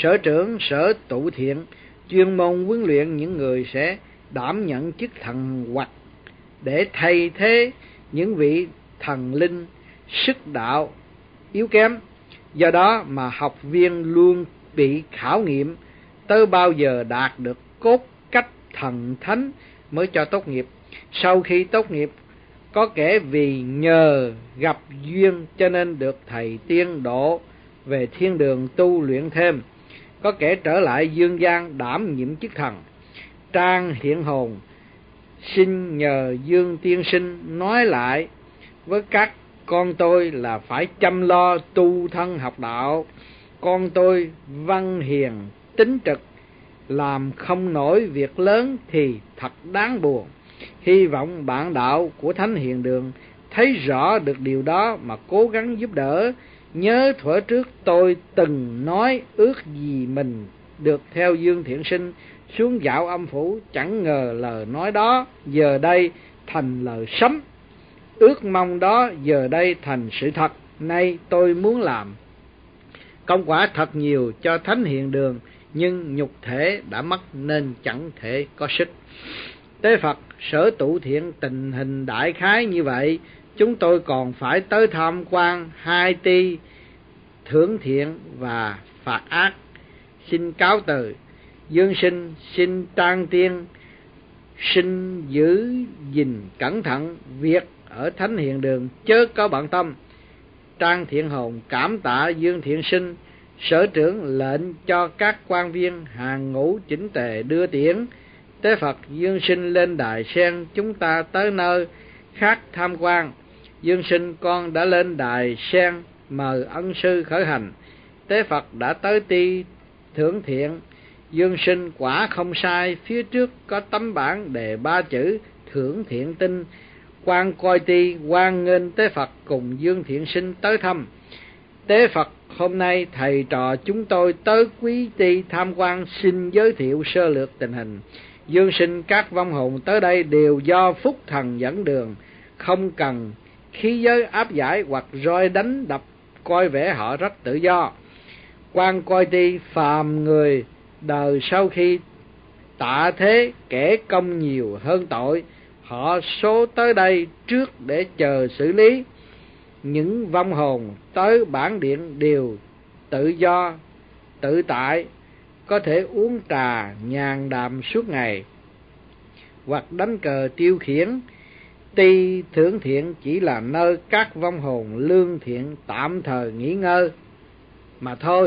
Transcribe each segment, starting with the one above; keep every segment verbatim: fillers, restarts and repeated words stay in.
Sở trưởng sở tụ thiện chuyên môn huấn luyện những người sẽ đảm nhận chức thần hoặc để thay thế những vị thần linh sức đạo yếu kém. Do đó mà học viên luôn bị khảo nghiệm tới bao giờ đạt được cốt cách thần thánh mới cho tốt nghiệp. Sau khi tốt nghiệp, có kẻ vì nhờ gặp duyên cho nên được thầy tiên độ về thiên đường tu luyện thêm, có kẻ trở lại dương gian đảm nhiệm chức thần. Trang Hiện Hồn xin nhờ Dương tiên sinh nói lại với các con tôi là phải chăm lo tu thân học đạo. Con tôi văn hiền tín trực, làm không nổi việc lớn thì thật đáng buồn. Hy vọng bạn đạo của Thánh Hiền Đường thấy rõ được điều đó mà cố gắng giúp đỡ. Nhớ thuở trước tôi từng nói ước gì mình được theo Dương Thiện Sinh xuống dạo âm phủ, chẳng ngờ lời nói đó giờ đây thành lời sấm. Ước mong đó giờ đây thành sự thật. Nay tôi muốn làm công quả thật nhiều cho Thánh Hiền Đường, nhưng nhục thể đã mất nên chẳng thể có sức. Tế Phật, sở tụ thiện tình hình đại khái như vậy, chúng tôi còn phải tới tham quan hai ti thưởng thiện và phạt ác. Xin cáo từ. Dương sinh xin Trang Tiên xin giữ gìn cẩn thận việc ở Thánh Hiền Đường, chớ có bận tâm. Trang Thiện Hồn cảm tạ Dương Thiện Sinh. Sở trưởng lệnh cho các quan viên hàng ngũ chỉnh tề đưa tiễn. Tế Phật, Dương sinh lên đài sen, chúng ta tới nơi khác tham quan. Dương sinh, con đã lên đài sen mời ân sư khởi hành. Tế Phật đã tới ti thưởng thiện. Dương sinh, quả không sai, phía trước có tấm bảng đề ba chữ thưởng thiện tinh. Quan coi ti hoan nghênh Tế Phật cùng Dương Thiện Sinh tới thăm. Tế Phật, hôm nay thầy trò chúng tôi tới quý ti tham quan, xin giới thiệu sơ lược tình hình. Dương sinh, các vong hồn tới đây đều do Phúc Thần dẫn đường, không cần khí giới áp giải hoặc roi đánh đập, coi vẻ họ rất tự do. Quan coi ti, phàm người đời sau khi tạ thế, kẻ công nhiều hơn tội, họ số tới đây trước để chờ xử lý. Những vong hồn tới bản điện đều tự do tự tại, có thể uống trà nhàn đàm suốt ngày hoặc đánh cờ tiêu khiển. Ti thưởng thiện chỉ là nơi các vong hồn lương thiện tạm thời nghỉ ngơi mà thôi.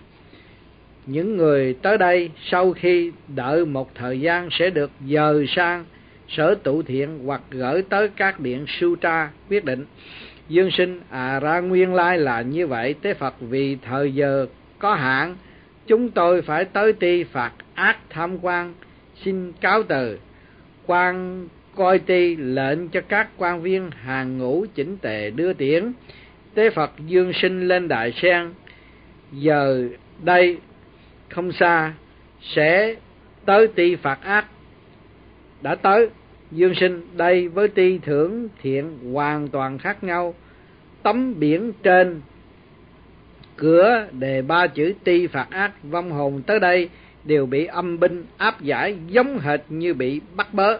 Những người tới đây sau khi đợi một thời gian sẽ được dời sang sở tụ thiện hoặc gửi tới các điện sutra quyết định. Dương sinh, à ra nguyên lai là như vậy. Tế Phật, vì thời giờ có hạn, chúng tôi phải tới ti phạt ác tham quan, xin cáo từ. Quan coi ti lệnh cho các quan viên hàng ngũ chỉnh tề đưa tiễn. Tế Phật, Dương sinh lên đài sen, giờ đây không xa sẽ tới ti phạt ác. Đã tới. Dương sinh, đây với ti thưởng thiện hoàn toàn khác nhau. Tấm biển trên cửa đề ba chữ ti phạt ác, vong hồn tới đây đều bị âm binh áp giải giống hệt như bị bắt bớ.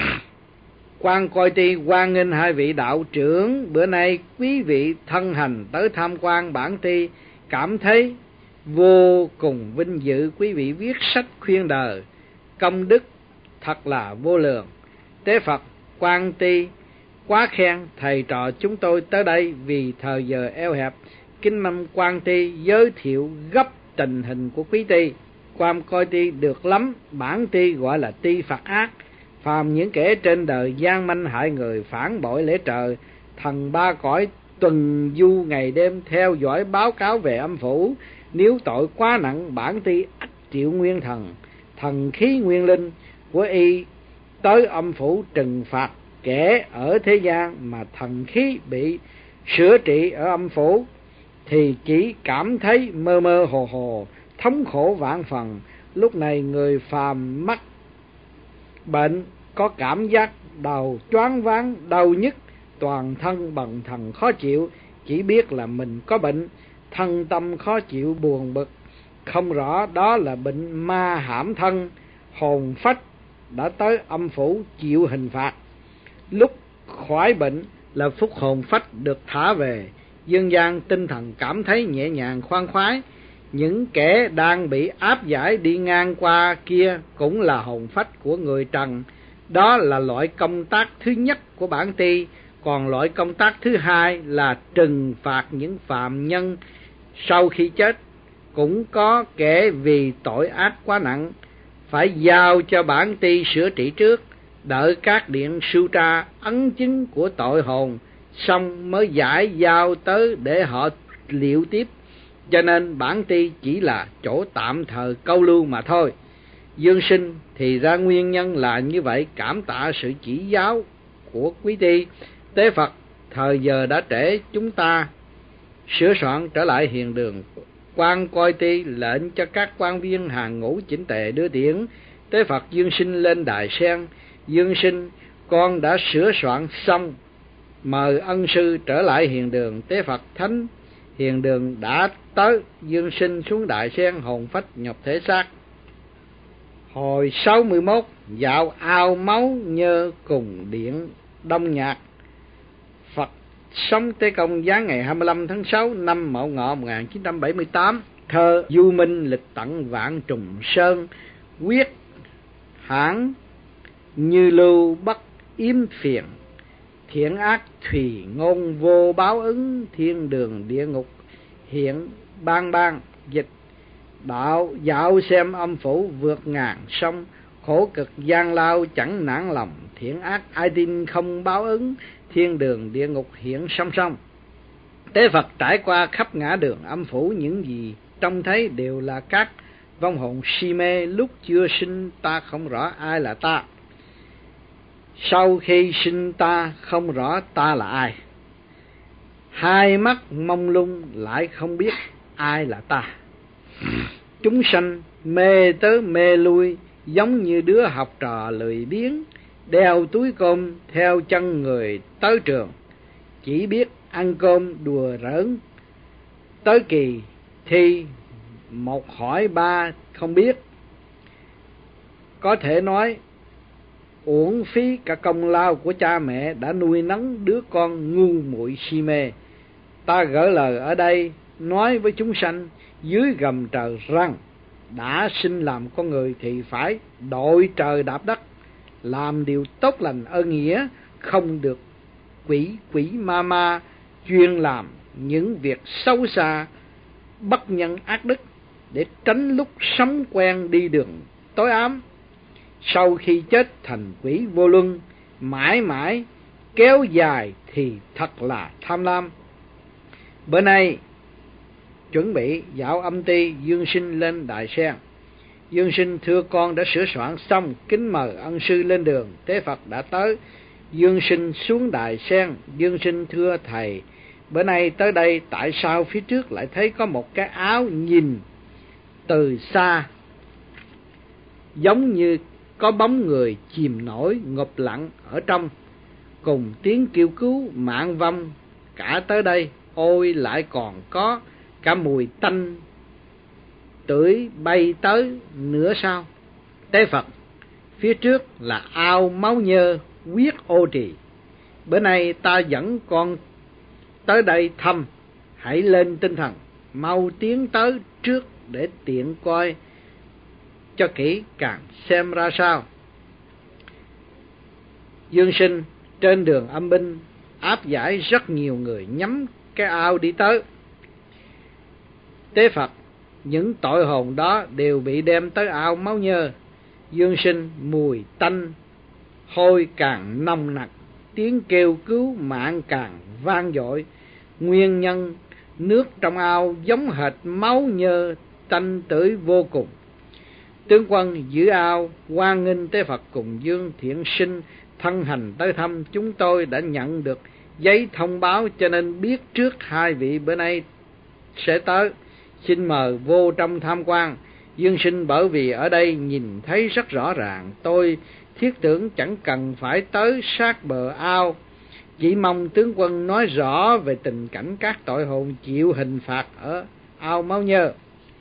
Quan coi ti hoan nghênh hai vị đạo trưởng, bữa nay quý vị thân hành tới tham quan bản ti, cảm thấy vô cùng vinh dự. Quý vị viết sách khuyên đời, công đức thật là vô lượng. Tế Phật, quan ti quá khen, thầy trò chúng tôi tới đây vì thời giờ eo hẹp, kính mong quan ti giới thiệu gấp tình hình của quý ti. Quan coi ti được lắm, bản ti gọi là ti phạt ác. Phàm những kẻ trên đời gian manh hại người, phản bội lễ trời, thần ba cõi tuần du ngày đêm theo dõi báo cáo về âm phủ. Nếu tội quá nặng, bản ti ắt triệu nguyên thần, thần khí nguyên linh của y tới âm phủ trừng phạt kẻ ở thế gian, mà thần khí bị sửa trị ở âm phủ thì chỉ cảm thấy mơ mơ hồ hồ, thống khổ vạn phần. Lúc này người phàm mắc bệnh có cảm giác đầu choáng váng, đau nhức, toàn thân bần thần khó chịu, chỉ biết là mình có bệnh, thân tâm khó chịu buồn bực. không rõ đó là bệnh ma hãm thân, hồn phách đã tới âm phủ chịu hình phạt. Lúc khỏi bệnh là phúc hồn phách được thả về, dương gian tinh thần cảm thấy nhẹ nhàng khoan khoái. Những kẻ đang bị áp giải đi ngang qua kia cũng là hồn phách của người trần. Đó là loại công tác thứ nhất của bản ti. Còn loại công tác thứ hai là trừng phạt những phạm nhân sau khi chết. Cũng có kẻ vì tội ác quá nặng phải giao cho bản ti sửa trị trước, đợi các điện sưu tra ấn chứng của tội hồn xong mới giải giao tới để họ liệu tiếp. Cho nên bản ti chỉ là chỗ tạm thời câu lưu mà thôi. Dương sinh thì ra nguyên nhân là như vậy, cảm tạ sự chỉ giáo của quý ti. Tế Phật, thời giờ đã trễ, chúng ta sửa soạn trở lại hiền đường. Quan coi ti lệnh cho các quan viên hàng ngũ chỉnh tề đưa tiễn Tế Phật Dương sinh lên đài sen. Dương sinh, con đã sửa soạn xong, mời ân sư trở lại hiền đường. Tế Phật, thánh hiền đường đã tới. Dương sinh xuống đại sen, hồn phách nhập thể xác. Hồi sáu mươi mốt, dạo ao máu nhơ cùng điện đông nhạc. Phật sống Tế Công giáng ngày hai mươi lăm tháng sáu năm Mậu Ngọ một nghìn chín trăm bảy mươi tám. Thơ du minh lịch tận vạn trùng sơn, quyết hãn như lưu bất yếm phiền. Thiện ác thùy ngôn vô báo ứng, thiên đường địa ngục hiện bang bang. Dịch: đạo dạo xem âm phủ vượt ngàn sông, khổ cực gian lao chẳng nản lòng. Thiện ác ai tin không báo ứng, thiên đường địa ngục hiện song song. Tế Phật trải qua khắp ngã đường âm phủ, những gì trông thấy đều là các vong hồn si mê. Lúc chưa sinh ta không rõ ai là ta, sau khi sinh ta không rõ ta là ai. Hai mắt mông lung lại không biết ai là ta. Chúng sanh mê tới mê lui, giống như đứa học trò lười biếng, đeo túi cơm theo chân người tới trường, chỉ biết ăn cơm đùa giỡn. Tới kỳ thi một hỏi ba không biết, có thể nói uổng phí cả công lao của cha mẹ đã nuôi nấng đứa con ngu muội si mê. Ta gỡ lời ở đây nói với chúng sanh dưới gầm trời rằng đã sinh làm con người thì phải đội trời đạp đất, làm điều tốt lành ơn nghĩa, không được quỷ quỷ ma ma chuyên làm những việc xấu xa bất nhân ác đức, để tránh lúc sống quen đi đường tối ám, sau khi chết thành quỷ vô luân, mãi mãi kéo dài thì thật là tham lam. Bữa nay chuẩn bị dạo âm ti, Dương sinh lên đại sen. Dương sinh thưa con đã sửa soạn xong, kính mời ân sư lên đường. Tế Phật đã tới. Dương sinh xuống đại sen. Dương sinh thưa thầy, bữa nay tới đây tại sao phía trước lại thấy có một cái áo nhìn từ xa giống như có bóng người chìm nổi ngụp lặng ở trong, cùng tiếng kêu cứu mạng vong cả tới đây. Ôi lại còn có cả mùi tanh tưởi bay tới nữa sao? Tế Phật, phía trước là ao máu nhơ quyết ô trì. Bữa nay ta dẫn con tới đây thăm, hãy lên tinh thần, mau tiến tới trước để tiện coi cho kỹ càng xem ra sao. Dương sinh, trên đường âm binh áp giải rất nhiều người nhắm cái ao đi tới. Tế Phật, những tội hồn đó đều bị đem tới ao máu nhơ. Dương sinh, mùi tanh hôi càng nồng nặc, tiếng kêu cứu mạng càng vang dội. Nguyên nhân nước trong ao giống hệt máu nhơ, tanh tưởi vô cùng. Tướng quân giữ ao hoan nghênh Tế Phật cùng Dương thiện sinh thân hành tới thăm. Chúng tôi đã nhận được giấy thông báo cho nên biết trước hai vị bữa nay sẽ tới, xin mời vô trong tham quan. Dương sinh, bởi vì ở đây nhìn thấy rất rõ ràng, tôi thiết tưởng chẳng cần phải tới sát bờ ao, chỉ mong tướng quân nói rõ về tình cảnh các tội hồn chịu hình phạt ở ao máu nhơ.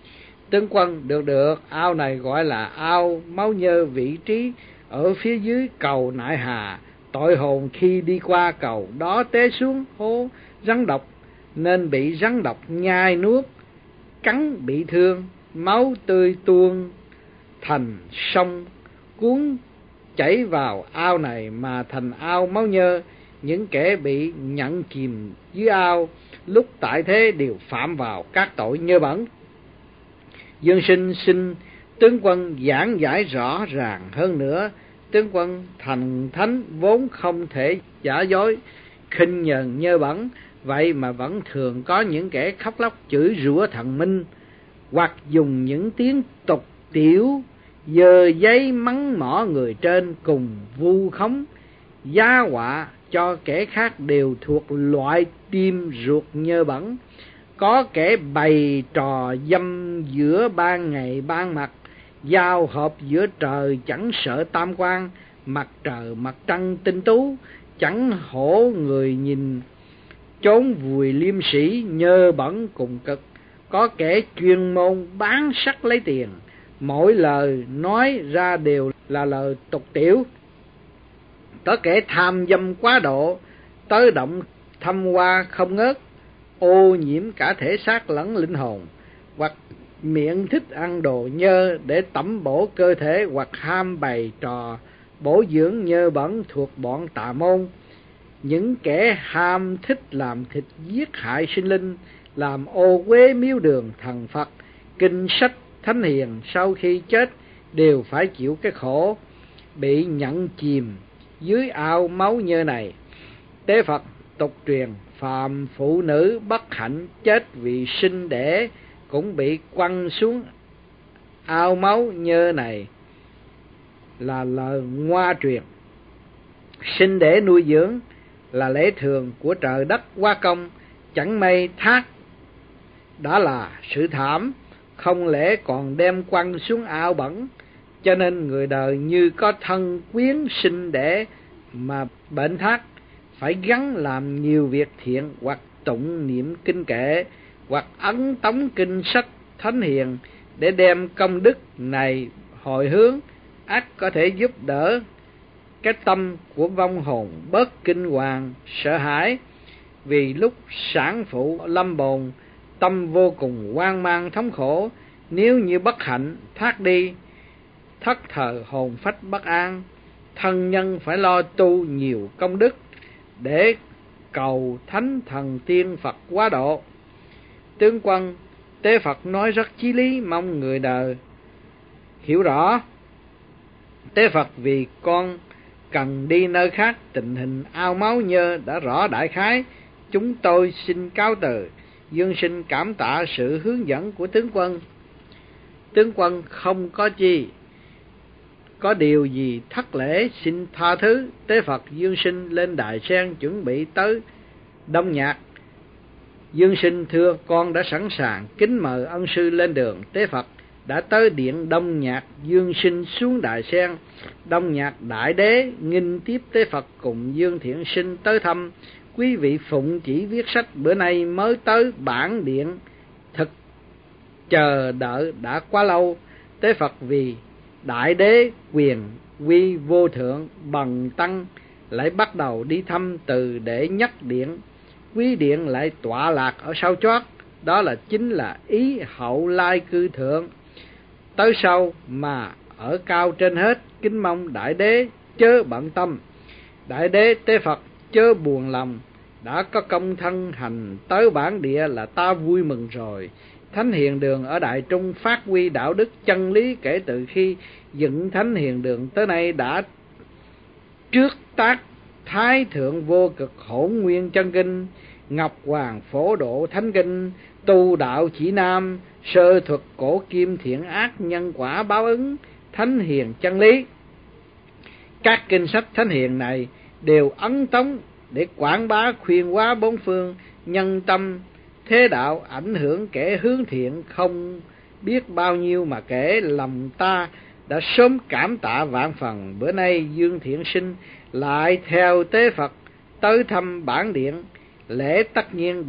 Tướng quân, được được, ao này gọi là ao Máu Nhơ, vị trí ở phía dưới cầu Nại Hà. Tội hồn khi đi qua cầu đó té xuống hố rắn độc, nên bị rắn độc nhai nuốt, cắn bị thương, máu tươi tuôn thành sông cuốn chảy vào ao này mà thành ao Máu Nhơ. Những kẻ bị nhận chìm dưới ao lúc tại thế đều phạm vào các tội nhơ bẩn. Dương Sinh xin tướng quân giảng giải rõ ràng hơn nữa. Tướng quân thành thánh vốn không thể giả dối khinh nhờn nhơ bẩn, vậy mà vẫn thường có những kẻ khóc lóc chửi rủa thần minh, hoặc dùng những tiếng tục tiểu dơ giấy mắng mỏ người trên, cùng vu khống giá họa cho kẻ khác, đều thuộc loại tim ruột nhơ bẩn. Có kẻ bày trò dâm giữa ban ngày ban mặt, giao hợp giữa trời chẳng sợ tam quan, mặt trời mặt trăng tinh tú, chẳng hổ người nhìn, trốn vùi liêm sĩ nhơ bẩn cùng cực. Có kẻ chuyên môn bán sắc lấy tiền, mỗi lời nói ra đều là lời tục tiểu. Có kẻ tham dâm quá độ, tới động thăm hoa không ngớt, ô nhiễm cả thể xác lẫn linh hồn, hoặc miệng thích ăn đồ nhơ để tẩm bổ cơ thể, hoặc ham bày trò bổ dưỡng nhơ bẩn thuộc bọn tà môn. Những kẻ ham thích làm thịt giết hại sinh linh, làm ô uế miếu đường thần Phật, kinh sách thánh hiền, sau khi chết đều phải chịu cái khổ bị nhận chìm dưới ao máu nhơ này. Tế Phật tục truyền phàm phụ nữ bất hạnh chết vì sinh đẻ cũng bị quăng xuống ao máu nhơ này là lời ngoa truyền. Sinh đẻ nuôi dưỡng là lễ thường của trời đất hoa công, chẳng may thác đã là sự thảm, không lẽ còn đem quăng xuống ao bẩn. Cho nên người đời như có thân quyến sinh đẻ mà bệnh thác, phải gắng làm nhiều việc thiện, hoặc tụng niệm kinh kệ, hoặc ấn tống kinh sách thánh hiền để đem công đức này hồi hướng, ắt có thể giúp đỡ cái tâm của vong hồn bớt kinh hoàng sợ hãi. Vì lúc sản phụ lâm bồn, tâm vô cùng hoang mang thống khổ, nếu như bất hạnh thác đi, thất thờ hồn phách bất an, thân nhân phải lo tu nhiều công đức để cầu thánh thần tiên Phật quá độ. Tướng quân, Tế Phật nói rất chí lý, mong người đời hiểu rõ. Tế Phật, vì con cần đi nơi khác, tình hình ao máu nhơ đã rõ đại khái, chúng tôi xin cáo từ. Dương Sinh cảm tạ sự hướng dẫn của tướng quân. Tướng quân không có chi, có điều gì thất lễ xin tha thứ. Tế Phật Dương Sinh lên đài sen chuẩn bị tới đông nhạc. Dương Sinh thưa, con đã sẵn sàng, kính mời ân sư lên đường. Tế Phật đã tới điện đông nhạc. Dương Sinh xuống đài sen. Đông nhạc đại đế nghinh tiếp Tế Phật cùng Dương Thiện Sinh tới thăm. Quý vị phụng chỉ viết sách, bữa nay mới tới bản điện, thực chờ đợi đã quá lâu. Tế Phật vì đại đế quyền quy vô thượng bằng tăng, lại bắt đầu đi thăm từ để nhắc điện. Quý điện lại tọa lạc ở sau chót, đó là chính là ý hậu lai cư thượng. Tới sau mà ở cao trên hết, kính mong đại đế chớ bận tâm. Đại đế Tế Phật chớ buồn lòng, đã có công thân hành tới bản địa là ta vui mừng rồi. Thánh Hiền Đường ở Đại Trung phát huy đạo đức chân lý kể từ khi dựng Thánh Hiền Đường tới nay, đã trước tác Thái Thượng Vô Cực Hỗn Nguyên Chân Kinh, Ngọc Hoàng Phổ Độ Thánh Kinh, Tu Đạo Chỉ Nam, Sơ Thuật Cổ Kim Thiện Ác Nhân Quả Báo Ứng, Thánh Hiền Chân Lý. Các kinh sách Thánh Hiền này đều ấn tống để quảng bá khuyên hóa bốn phương, nhân tâm thế đạo, ảnh hưởng kẻ hướng thiện không biết bao nhiêu mà kể. Lòng ta đã sớm cảm tạ vạn phần. Bữa nay Dương Thiện Sinh lại theo Tế Phật tới thăm bản điện, lễ tất nhiên được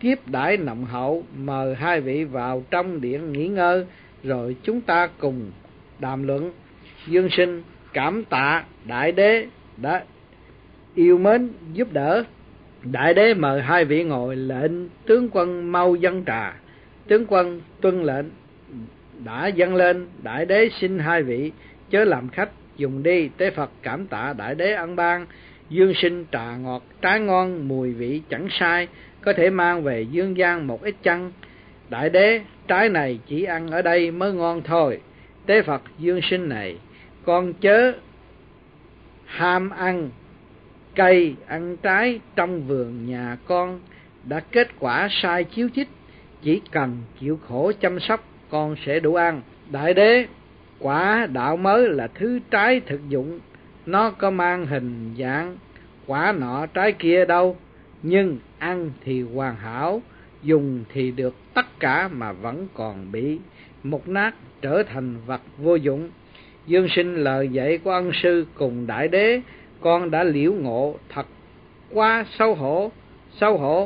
tiếp đãi nồng hậu, mời hai vị vào trong điện nghỉ ngơi, rồi chúng ta cùng đàm luận. Dương Sinh cảm tạ Đại Đế đã yêu mến giúp đỡ. Đại Đế mời hai vị ngồi, lệnh tướng quân mau dâng trà. Tướng quân tuân lệnh, đã dâng lên. Đại Đế xin hai vị chớ làm khách, dùng đi. Tế Phật cảm tạ Đại Đế ân ban. Dương Sinh trà ngọt trái ngon, mùi vị chẳng sai, có thể mang về dương gian một ít chăng? Đại Đế, trái này chỉ ăn ở đây mới ngon thôi. Tế Phật, Dương Sinh này, con chớ ham ăn cây ăn trái trong vườn nhà con đã kết quả sai chiếu chích, chỉ cần chịu khổ chăm sóc con sẽ đủ ăn. Đại Đế, quả đạo mới là thứ trái thực dụng, nó có mang hình dạng quả nọ trái kia đâu, nhưng ăn thì hoàn hảo, dùng thì được tất cả mà vẫn còn bị mục nát, trở thành vật vô dụng. Dương Sinh lời dạy của ân sư cùng Đại Đế con đã liễu ngộ, thật quá xấu hổ, xấu hổ.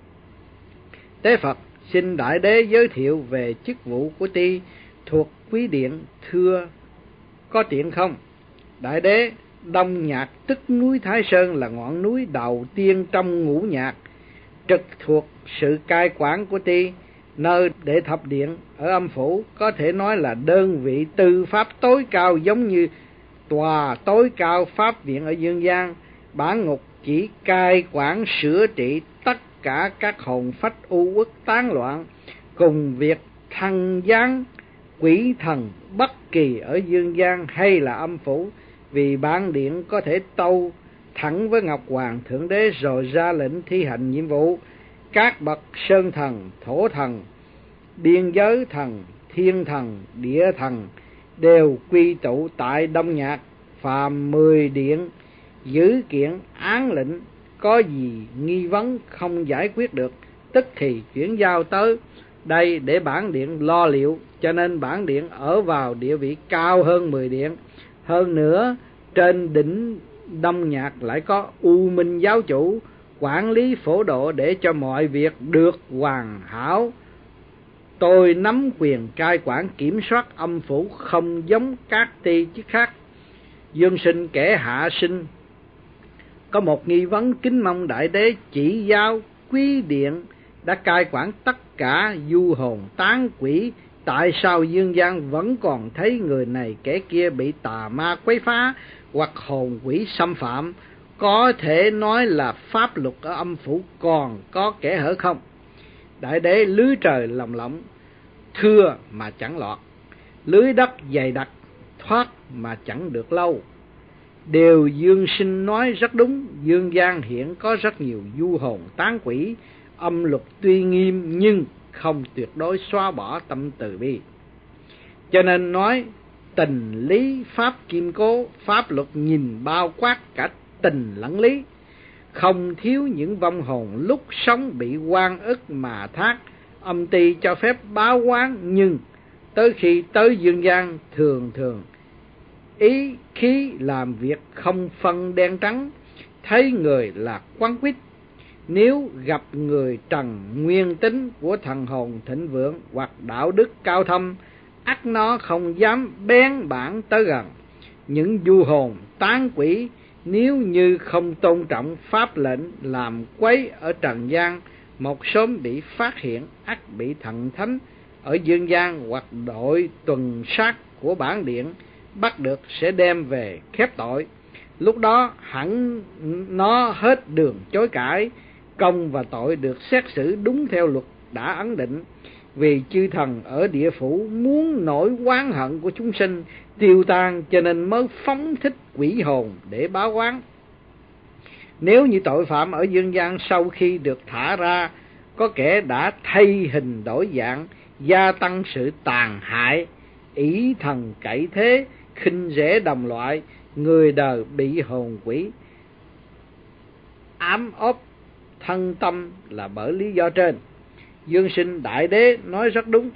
Tế Phật xin Đại Đế giới thiệu về chức vụ của Ti thuộc quý điện, thưa có tiện không? Đại Đế, Đông Nhạc tức núi Thái Sơn là ngọn núi đầu tiên trong ngũ nhạc, trực thuộc sự cai quản của Ti. Nơi Đệ Thập Điện ở âm phủ có thể nói là đơn vị tư pháp tối cao, giống như tòa tối cao pháp viện ở dương gian. Bản ngục chỉ cai quản sửa trị tất cả các hồn phách u uất tán loạn, cùng việc thăng giáng quỷ thần bất kỳ ở dương gian hay là âm phủ, vì bản điện có thể tâu thẳng với Ngọc Hoàng Thượng Đế rồi ra lệnh thi hành nhiệm vụ. Các bậc sơn thần, thổ thần, biên giới thần, thiên thần, địa thần đều quy tụ tại Đông Nhạc. Phàm mười điện giữ kiện án lệnh, có gì nghi vấn không giải quyết được, tức thì chuyển giao tới đây để bản điện lo liệu. Cho nên bản điện ở vào địa vị cao hơn mười điện. Hơn nữa, trên đỉnh Đông Nhạc lại có U Minh giáo chủ quản lý phổ độ để cho mọi việc được hoàn hảo. Tôi nắm quyền cai quản kiểm soát âm phủ, không giống các ti chức khác. Dương Sinh kẻ hạ sinh có một nghi vấn, kính mong Đại Đế chỉ giáo. Quý điện đã cai quản tất cả du hồn tán quỷ, tại sao dương gian vẫn còn thấy người này kẻ kia bị tà ma quấy phá hoặc hồn quỷ xâm phạm? Có thể nói là pháp luật ở âm phủ còn có kẻ hở không? Đại Đế, lưới trời lồng lộng thưa mà chẳng lọt, lưới đất dày đặc thoát mà chẳng được lâu. Điều Dương Sinh nói rất đúng, dương gian hiện có rất nhiều du hồn tán quỷ, âm luật tuy nghiêm nhưng không tuyệt đối xóa bỏ tâm từ bi. Cho nên nói tình lý pháp kim cố, pháp luật nhìn bao quát cả tình lẫn lý, không thiếu những vong hồn lúc sống bị oan ức mà thác. Âm ty cho phép báo oán, nhưng tới khi tới dương gian thường thường ý khí làm việc không phân đen trắng, thấy người là quán quýt. Nếu gặp người trần nguyên tính của thần hồn thịnh vượng hoặc đạo đức cao thâm, ắt nó không dám bén bảng tới gần. Những du hồn tán quỷ nếu như không tôn trọng pháp lệnh làm quấy ở trần gian, một sớm bị phát hiện, ắt bị thần thánh ở dương gian hoặc đội tuần sát của bản điện bắt được, sẽ đem về khép tội. Lúc đó hẳn nó hết đường chối cãi, công và tội được xét xử đúng theo luật đã ấn định. Vì chư thần ở địa phủ muốn nỗi oán hận của chúng sinh tiêu tan, cho nên mới phóng thích quỷ hồn để báo oán. Nếu như tội phạm ở dương gian sau khi được thả ra, có kẻ đã thay hình đổi dạng, gia tăng sự tàn hại, ỷ thần cậy thế, khinh rẻ đồng loại, người đời bị hồn quỷ ám ốp thân tâm là bởi lý do trên. Dương Sinh, Đại Đế nói rất đúng.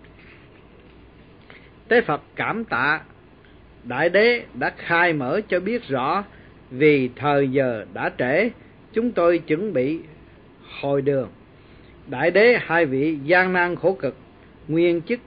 Tế Phật cảm tạ Đại Đế đã khai mở cho biết rõ, vì thời giờ đã trễ, chúng tôi chuẩn bị hồi đường. đại đế hai vị gian nan khổ cực nguyên chức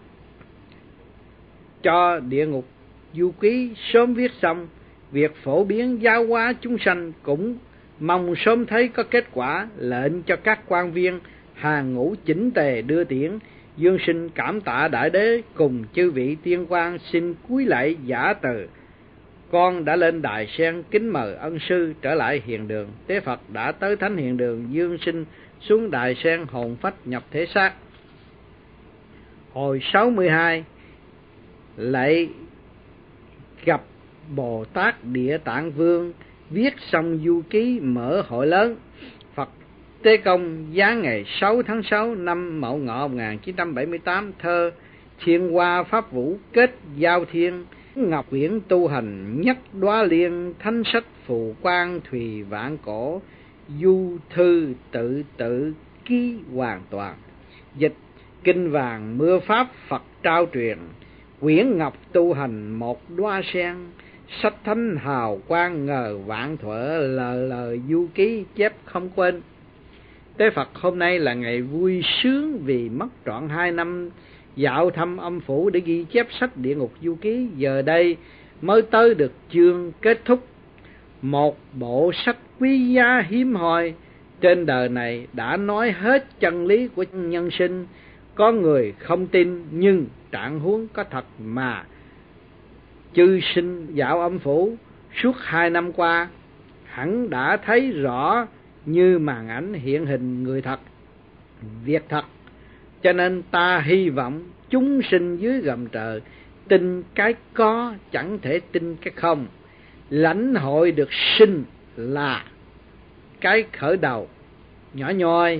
cho địa ngục du ký sớm viết xong, việc phổ biến giáo hóa chúng sanh cũng mong sớm thấy có kết quả, lệnh cho các quan viên hàng ngũ chỉnh tề đưa tiễn. Dương Sinh cảm tạ đại đế cùng chư vị tiên quan, xin cúi lạy giả từ. Con đã lên đài sen kính mời ân sư trở lại hiền đường. Tế Phật đã tới thánh hiền đường, Dương Sinh xuống đài sen hồn phách nhập thể xác. Hồi sáu mươi hai lại gặp Bồ Tát Địa Tạng Vương, viết xong du ký mở hội lớn. Phật Tế Công giáng ngày sáu tháng sáu năm Mậu Ngọ một nghìn chín trăm bảy mươi tám, thơ Thiên Hoa Pháp Vũ kết giao thiên, ngọc quyển tu hành nhất đoá liên, thánh sách phù quang thùy vạn cổ, du thư tự tự ký hoàn toàn. Dịch: kinh vàng mưa pháp Phật trao truyền, quyển ngọc tu hành một đoá sen, sách thánh hào quang ngờ vạn thuở, lời lời du ký chép không quên. Tế Phật hôm nay là ngày vui sướng vì mất trọn hai năm dạo thăm âm phủ để ghi chép sách địa ngục du ký, giờ đây mới tới được chương kết thúc. Một bộ sách quý giá hiếm hoi trên đời này đã nói hết chân lý của nhân sinh. Có người không tin, nhưng trạng huống có thật mà chư sinh dạo âm phủ suốt hai năm qua hẳn đã thấy rõ như màn ảnh hiện hình người thật, việc thật. Cho nên ta hy vọng chúng sinh dưới gầm trời tin cái có, chẳng thể tin cái không. Lãnh hội được sinh là cái khởi đầu nhỏ nhoi,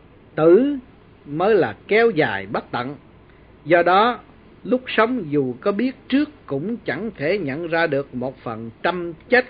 tử mới là kéo dài bất tận. Do đó lúc sống dù có biết trước cũng chẳng thể nhận ra được một phần trăm chết.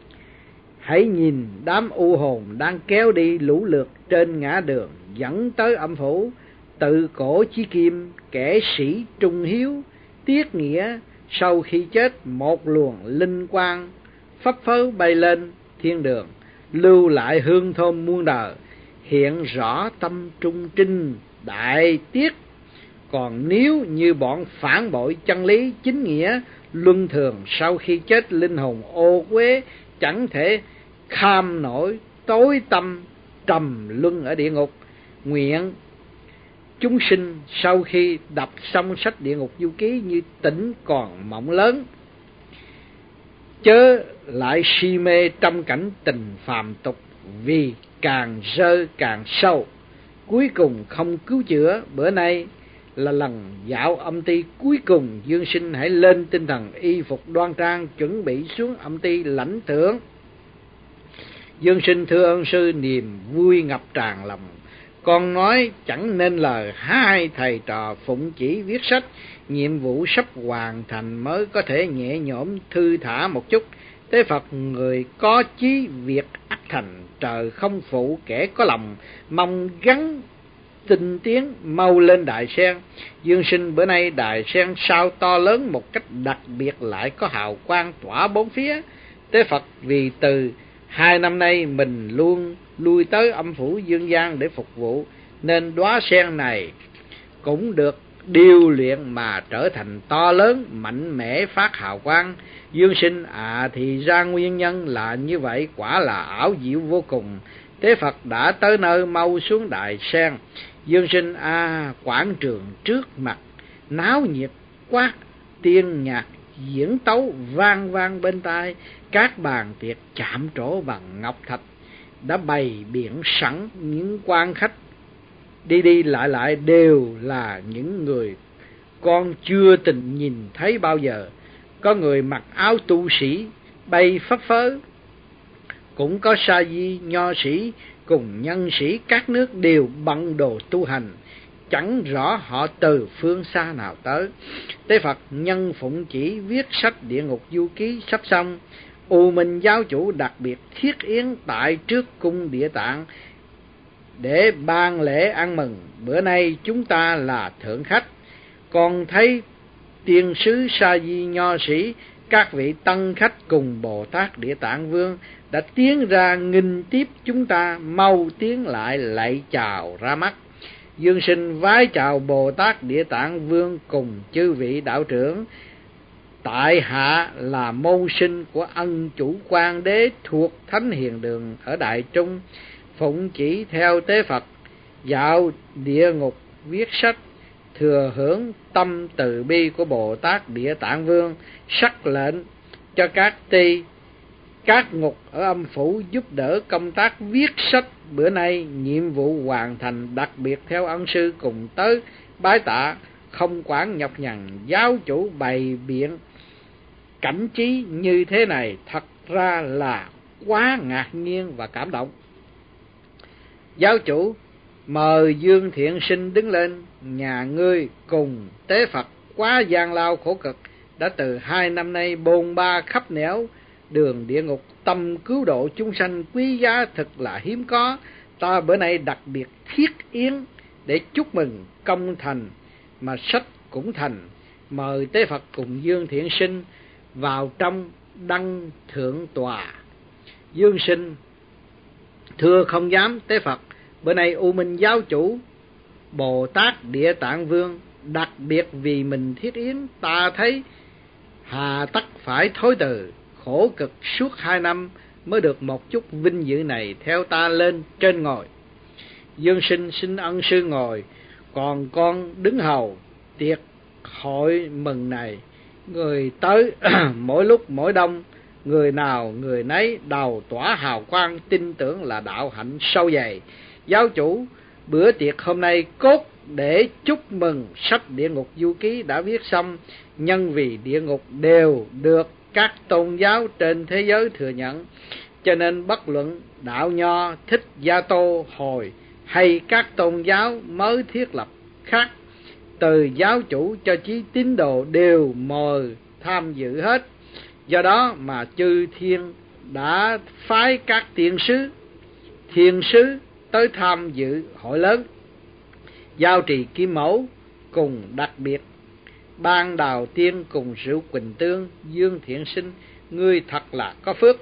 Hãy nhìn đám u hồn đang kéo đi lũ lượt trên ngã đường dẫn tới âm phủ. Tự cổ chí kim, kẻ sĩ trung hiếu, tiết nghĩa sau khi chết một luồng linh quang phấp phới bay lên thiên đường, lưu lại hương thơm muôn đời, hiện rõ tâm trung trinh đại tiết. Còn nếu như bọn phản bội chân lý chính nghĩa luân thường, sau khi chết linh hồn ô uế chẳng thể kham nổi tối tâm trầm luân ở địa ngục. Nguyện chúng sinh sau khi đọc xong sách địa ngục du ký như tỉnh còn mộng lớn, chớ lại si mê trong cảnh tình phàm tục, vì càng rơi càng sâu, cuối cùng không cứu chữa. Bữa nay là lần dạo âm ti cuối cùng, Dương Sinh hãy lên tinh thần y phục đoan trang, chuẩn bị xuống âm ti lãnh thưởng. Dương Sinh thưa ơn sư, niềm vui ngập tràn lòng. Con nói chẳng nên lời, hai thầy trò phụng chỉ viết sách, nhiệm vụ sắp hoàn thành mới có thể nhẹ nhõm thư thả một chút. Tế Phật người có chí việc ắt thành, trời không phụ kẻ có lòng, mong gắn tinh tiến mau lên đài sen. Dương Sinh bữa nay đài sen sao to lớn một cách đặc biệt, lại có hào quang tỏa bốn phía. Tế Phật vì từ hai năm nay mình luôn lui tới âm phủ dương gian để phục vụ, nên đóa sen này cũng được điều luyện mà trở thành to lớn mạnh mẽ phát hào quang. Dương Sinh à, thì ra nguyên nhân là như vậy, quả là ảo diệu vô cùng. Tế Phật đã tới nơi, mau xuống đài sen. Dương Sinh à, quảng trường trước mặt náo nhiệt quá, tiên nhạc diễn tấu vang vang bên tai, các bàn tiệc chạm trổ bằng ngọc thạch đã bày biện sẵn. Những quan khách đi đi lại lại đều là những người con chưa từng nhìn thấy bao giờ. Có người mặc áo tu sĩ bay phấp phới, cũng có sa di nho sĩ cùng nhân sĩ các nước đều bận đồ tu hành, chẳng rõ họ từ phương xa nào tới. Tế Phật nhân phụng chỉ viết sách địa ngục du ký sắp xong, U Minh giáo chủ đặc biệt thiết yến tại trước cung Địa Tạng để ban lễ ăn mừng. Bữa nay chúng ta là thượng khách, còn thấy tiên sứ sa di nho sĩ, các vị tân khách cùng Bồ Tát Địa Tạng Vương đã tiến ra nghinh tiếp chúng ta, mau tiến lại lạy chào ra mắt. Dương Sinh vái chào Bồ Tát Địa Tạng Vương cùng chư vị đạo trưởng. Tại hạ là môn sinh của ân chủ Quan Đế thuộc Thánh Hiền Đường ở Đại Trung, phụng chỉ theo Tế Phật dạo địa ngục viết sách, thừa hưởng tâm từ bi của Bồ Tát Địa Tạng Vương, sắc lệnh cho các ty các ngục ở âm phủ giúp đỡ công tác viết sách. Bữa nay nhiệm vụ hoàn thành, đặc biệt theo ân sư cùng tới bái tạ, không quản nhọc nhằn. Giáo chủ bày biện cảnh trí như thế này thật ra là quá ngạc nhiên và cảm động. Giáo chủ mời Dương Thiện Sinh đứng lên. Nhà ngươi cùng Tế Phật quá gian lao khổ cực, đã từ hai năm nay bôn ba khắp nẻo đường địa ngục, tâm cứu độ chúng sanh quý giá thật là hiếm có. Ta bữa nay đặc biệt thiết yến để chúc mừng công thành, mà sách cũng thành. Mời Tế Phật cùng Dương Thiện Sinh vào trong đăng thượng tòa. Dương Sinh thưa không dám Tế Phật, bữa nay U Minh giáo chủ Bồ Tát Địa Tạng Vương đặc biệt vì mình thiết yến, ta thấy hà tất phải thối từ khổ cực suốt hai năm mới được một chút vinh dự này, theo ta lên trên ngồi. Dương Sinh xin ân sư ngồi, còn con đứng hầu tiệc hội mừng này. Người tới mỗi lúc mỗi đông, người nào người nấy đầu tỏa hào quang, tin tưởng là đạo hạnh sâu dày. Giáo chủ bữa tiệc hôm nay cốt để chúc mừng sách Địa Ngục Du Ký đã viết xong, nhân vì địa ngục đều được các tôn giáo trên thế giới thừa nhận, cho nên bất luận đạo Nho, Thích Gia Tô, Hồi hay các tôn giáo mới thiết lập khác, từ giáo chủ cho chí tín đồ đều mời tham dự hết. Do đó mà chư thiên đã phái các tiên sứ, thiên sứ tới tham dự hội lớn. Giao trì Kim Mẫu cùng đặc biệt ban đào tiên cùng rượu Quỳnh Tương. Dương Thiện Sinh, ngươi thật là có phước.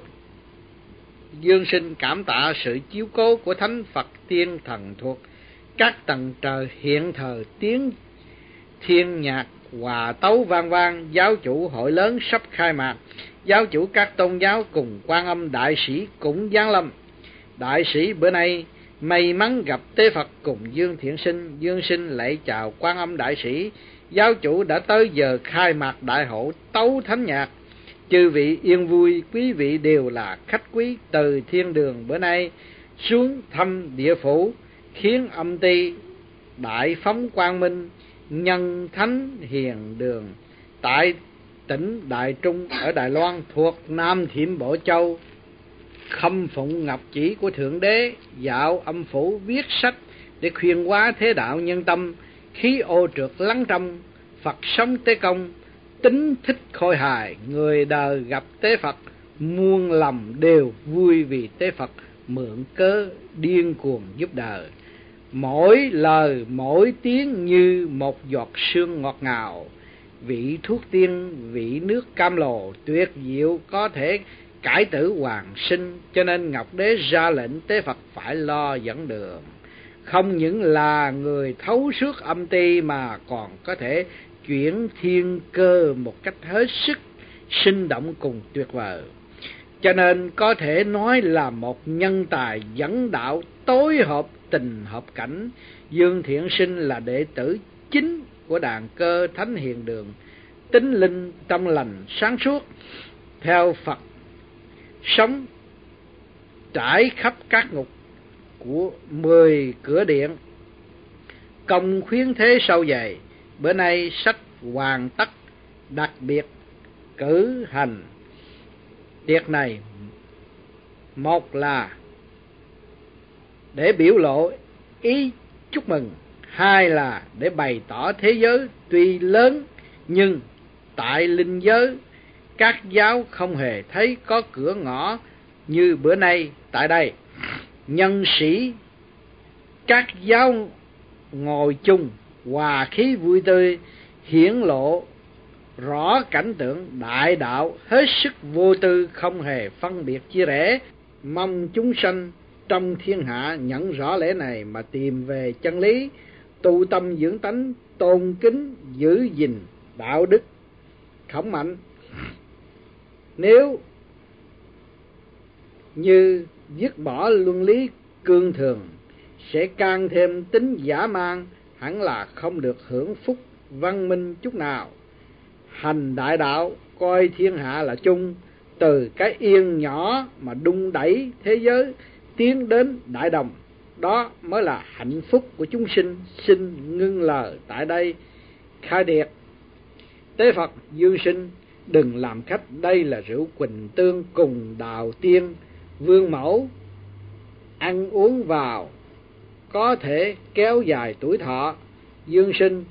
Dương Sinh cảm tạ sự chiếu cố của thánh Phật tiên thần thuộc các tầng trời hiện thờ, tiếng thiên nhạc hòa tấu vang vang. Giáo chủ hội lớn sắp khai mạc, giáo chủ các tôn giáo cùng Quan Âm đại sĩ cũng giáng lâm. Đại sĩ bữa nay may mắn gặp Tế Phật cùng Dương Thiện Sinh. Dương Sinh lạy chào Quan Âm đại sĩ. Giáo chủ đã tới giờ khai mạc đại hội tấu thánh nhạc, chư vị yên vui, quý vị đều là khách quý từ thiên đường bữa nay xuống thăm địa phủ, khiến âm ty đại phóng quang minh, nhân thánh hiền đường tại tỉnh Đại Trung ở Đài Loan thuộc Nam Thiểm Bộ Châu, khâm phụng ngọc chỉ của Thượng Đế, dạo âm phủ viết sách để khuyên hóa thế đạo nhân tâm, khí ô trượt lắng trong, Phật sống tế công, tính thích khôi hài. Người đời gặp Tế Phật muôn lòng đều vui, vì Tế Phật mượn cớ điên cuồng giúp đời. Mỗi lời mỗi tiếng như một giọt sương ngọt ngào, vị thuốc tiên, vị nước cam lồ tuyệt diệu, có thể cải tử hoàn sinh. Cho nên Ngọc Đế ra lệnh Tế Phật phải lo dẫn đường, không những là người thấu suốt âm ti mà còn có thể chuyển thiên cơ một cách hết sức sinh động cùng tuyệt vời. Cho nên có thể nói là một nhân tài dẫn đạo tối hợp tình hợp cảnh. Dương Thiện Sinh là đệ tử chính của đàn cơ Thánh Hiền Đường, tính linh trong lành sáng suốt, theo Phật sống trải khắp các ngục của mười cửa điện, công khuyến thế sâu dày. Bữa nay sách hoàn tất, đặc biệt cử hành tiệc này, một là để biểu lộ ý chúc mừng, hai là để bày tỏ thế giới tuy lớn nhưng tại linh giới các giáo không hề thấy có cửa ngõ như bữa nay tại đây. Nhân sĩ các giáo ngồi chung, hòa khí vui tươi, hiển lộ rõ cảnh tượng đại đạo hết sức vô tư, không hề phân biệt chia rẽ. Mong chúng sanh trong thiên hạ nhận rõ lẽ này mà tìm về chân lý, tu tâm dưỡng tánh, tôn kính giữ gìn đạo đức khổng mạnh. Nếu như dứt bỏ luân lý cương thường, sẽ càng thêm tính giả man, hẳn là không được hưởng phúc văn minh chút nào. Hành đại đạo, coi thiên hạ là chung, từ cái yên nhỏ mà đung đẩy thế giới tiến đến đại đồng, đó mới là hạnh phúc của chúng sinh. Xin ngưng lời tại đây khai điệt. Tế Phật Dương Sinh đừng làm khách, đây là rượu Quỳnh Tương cùng Đào Tiên Vương Mẫu, ăn uống vào có thể kéo dài tuổi thọ. Dương Sinh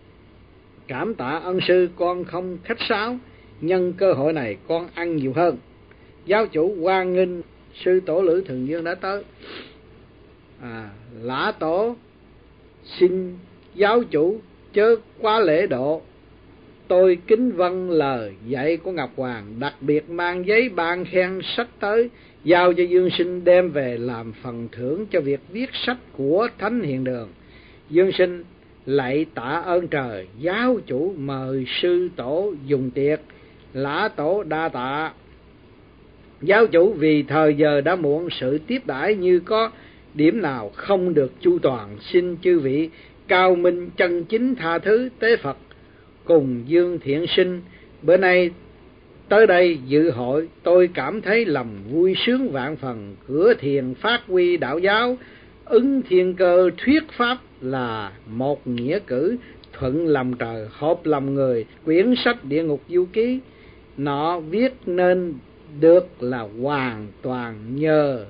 cảm tạ ân sư, con không khách sáo, nhân cơ hội này con ăn nhiều hơn. Giáo chủ hoan nghênh sư tổ Lữ Thường Dương đã tới. à, Lã tổ xin giáo chủ chớ quá lễ độ, tôi kính vâng lời dạy của Ngọc Hoàng, đặc biệt mang giấy ban khen sách tới, giao cho Dương Sinh đem về làm phần thưởng cho việc viết sách của Thánh Hiền Đường. Dương Sinh lạy tạ ơn trời, giáo chủ mời sư tổ dùng tiệc. Lã tổ đa tạ giáo chủ, vì thời giờ đã muộn, sự tiếp đãi như có điểm nào không được chu toàn, xin chư vị cao minh chân chính tha thứ. Tế Phật cùng Dương Thiện Sinh bữa nay tới đây dự hội, tôi cảm thấy lòng vui sướng vạn phần. Cửa thiền phát huy đạo giáo, ứng thiên cơ thuyết pháp là một nghĩa cử, thuận lòng trời hợp lòng người. Quyển sách Địa Ngục Du Ký nọ viết nên được là hoàn toàn nhờ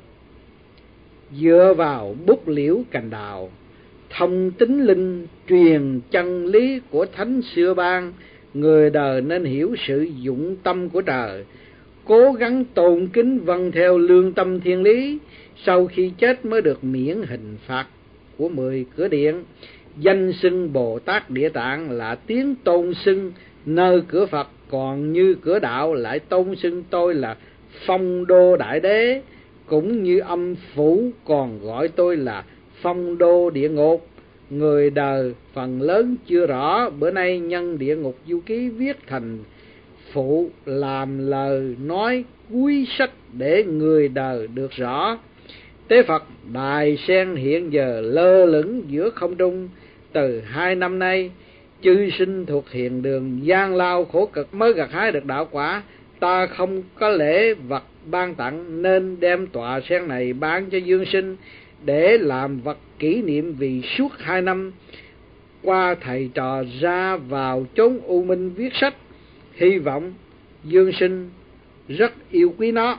dựa vào bút liễu cành đào, thông tính linh truyền chân lý của thánh xưa ban. Người đời nên hiểu sự dụng tâm của trời, cố gắng tôn kính vâng theo lương tâm thiên lý, sau khi chết mới được miễn hình phạt của mười cửa điện. Danh xưng Bồ Tát Địa Tạng là tiếng tôn xưng nơi cửa Phật, còn như cửa đạo lại tôn xưng tôi là Phong Đô Đại Đế, cũng như âm phủ còn gọi tôi là Phong Đô Địa Ngục. Người đời phần lớn chưa rõ, bữa nay nhân Địa Ngục Du Ký viết thành phụ làm lời nói cuối sách để người đời được rõ. Tế Phật đài sen hiện giờ lơ lửng giữa không trung. Từ hai năm nay, chư sinh thuộc Hiền Đường gian lao khổ cực mới gặt hái được đạo quả. Ta không có lễ vật ban tặng nên đem tọa sen này bán cho Dương Sinh để làm vật kỷ niệm, vì suốt hai năm qua thầy trò ra vào chốn u minh viết sách. Hy vọng Dương Sinh rất yêu quý nó.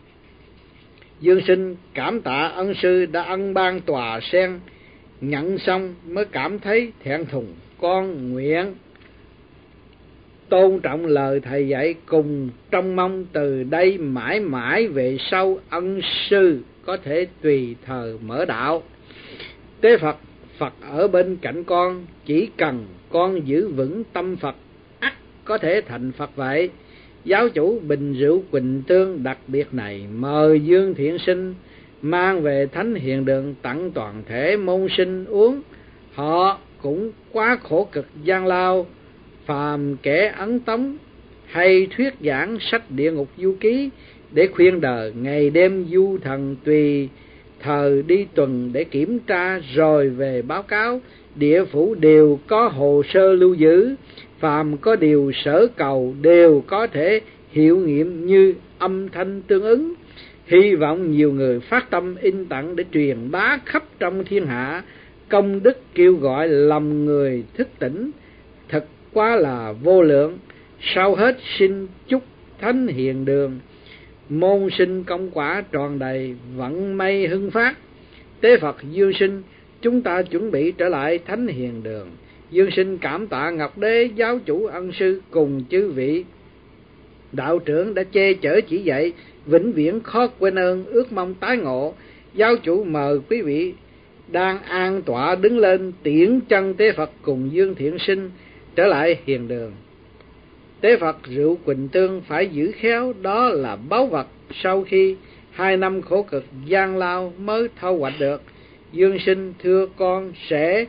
Dương Sinh cảm tạ ân sư đã ân ban tòa sen, nhận xong mới cảm thấy thẹn thùng. Con nguyện tôn trọng lời thầy dạy, cùng trông mong từ đây mãi mãi về sau ân sư có thể tùy thời mở đạo. Tế Phật, Phật ở bên cạnh con, chỉ cần con giữ vững tâm Phật ắt có thể thành Phật vậy. Giáo chủ bình rượu Quỳnh Tương đặc biệt này mời Dương Thiện Sinh mang về Thánh Hiền Đường tặng toàn thể môn sinh uống. Họ cũng quá khổ cực gian lao, phàm kẻ ấn tống hay thuyết giảng sách Địa Ngục Du Ký để khuyên đời, ngày đêm du thần tùy thời đi tuần để kiểm tra rồi về báo cáo. Địa phủ đều có hồ sơ lưu giữ, phàm có điều sở cầu đều có thể hiệu nghiệm như âm thanh tương ứng. Hy vọng nhiều người phát tâm in tặng để truyền bá khắp trong thiên hạ. Công đức kêu gọi lòng người thức tỉnh thật quá là vô lượng. Sau hết xin chúc Thánh Hiền Đường môn sinh công quả tròn đầy, vận may hưng phát. Tế Phật Dương Sinh, chúng ta chuẩn bị trở lại Thánh Hiền Đường. Dương Sinh cảm tạ Ngọc Đế giáo chủ ân sư cùng chư vị đạo trưởng đã che chở chỉ dạy, vĩnh viễn khó quên ơn, ước mong tái ngộ. Giáo chủ mời quý vị đang an tọa đứng lên tiễn chân Tế Phật cùng Dương Thiện Sinh trở lại Hiền Đường. Tế Phật rượu Quỳnh Tương phải giữ khéo, đó là báu vật sau khi hai năm khổ cực gian lao mới thu hoạch được. Dương Sinh thưa con sẽ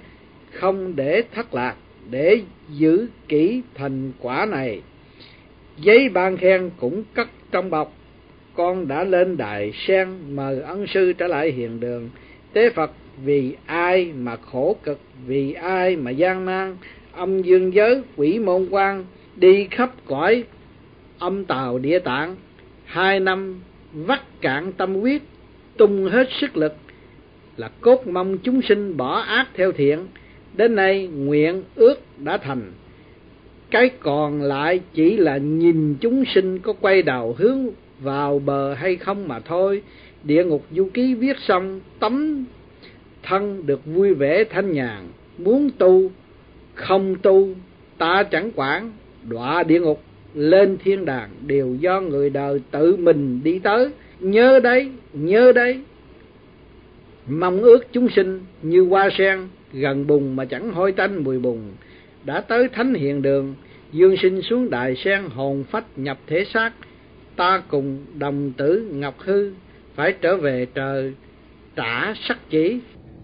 không để thất lạc, để giữ kỹ thành quả này. Giấy ban khen cũng cất trong bọc. Con đã lên đài sen mời ân sư trở lại hiền đường. Tế Phật vì ai mà khổ cực, vì ai mà gian nan, âm dương giới, quỷ môn quan, đi khắp cõi âm tào địa tạng. Hai năm vắt cạn tâm huyết, tung hết sức lực, là cốt mong chúng sinh bỏ ác theo thiện. Đến nay nguyện ước đã thành, cái còn lại chỉ là nhìn chúng sinh có quay đầu hướng vào bờ hay không mà thôi. Địa ngục du ký viết xong, tấm thân được vui vẻ thanh nhàn. Muốn tu không tu ta chẳng quản, đọa địa ngục lên thiên đàng đều do người đời tự mình đi tới. Nhớ đấy, nhớ đấy. Mong ước chúng sinh như hoa sen gần bùn mà chẳng hôi tanh mùi bùn. Đã tới thánh hiền đường, dương sinh xuống đài sen, hồn phách nhập thể xác. Ta cùng đồng tử ngọc hư, phải trở về trời trả sắc chỉ.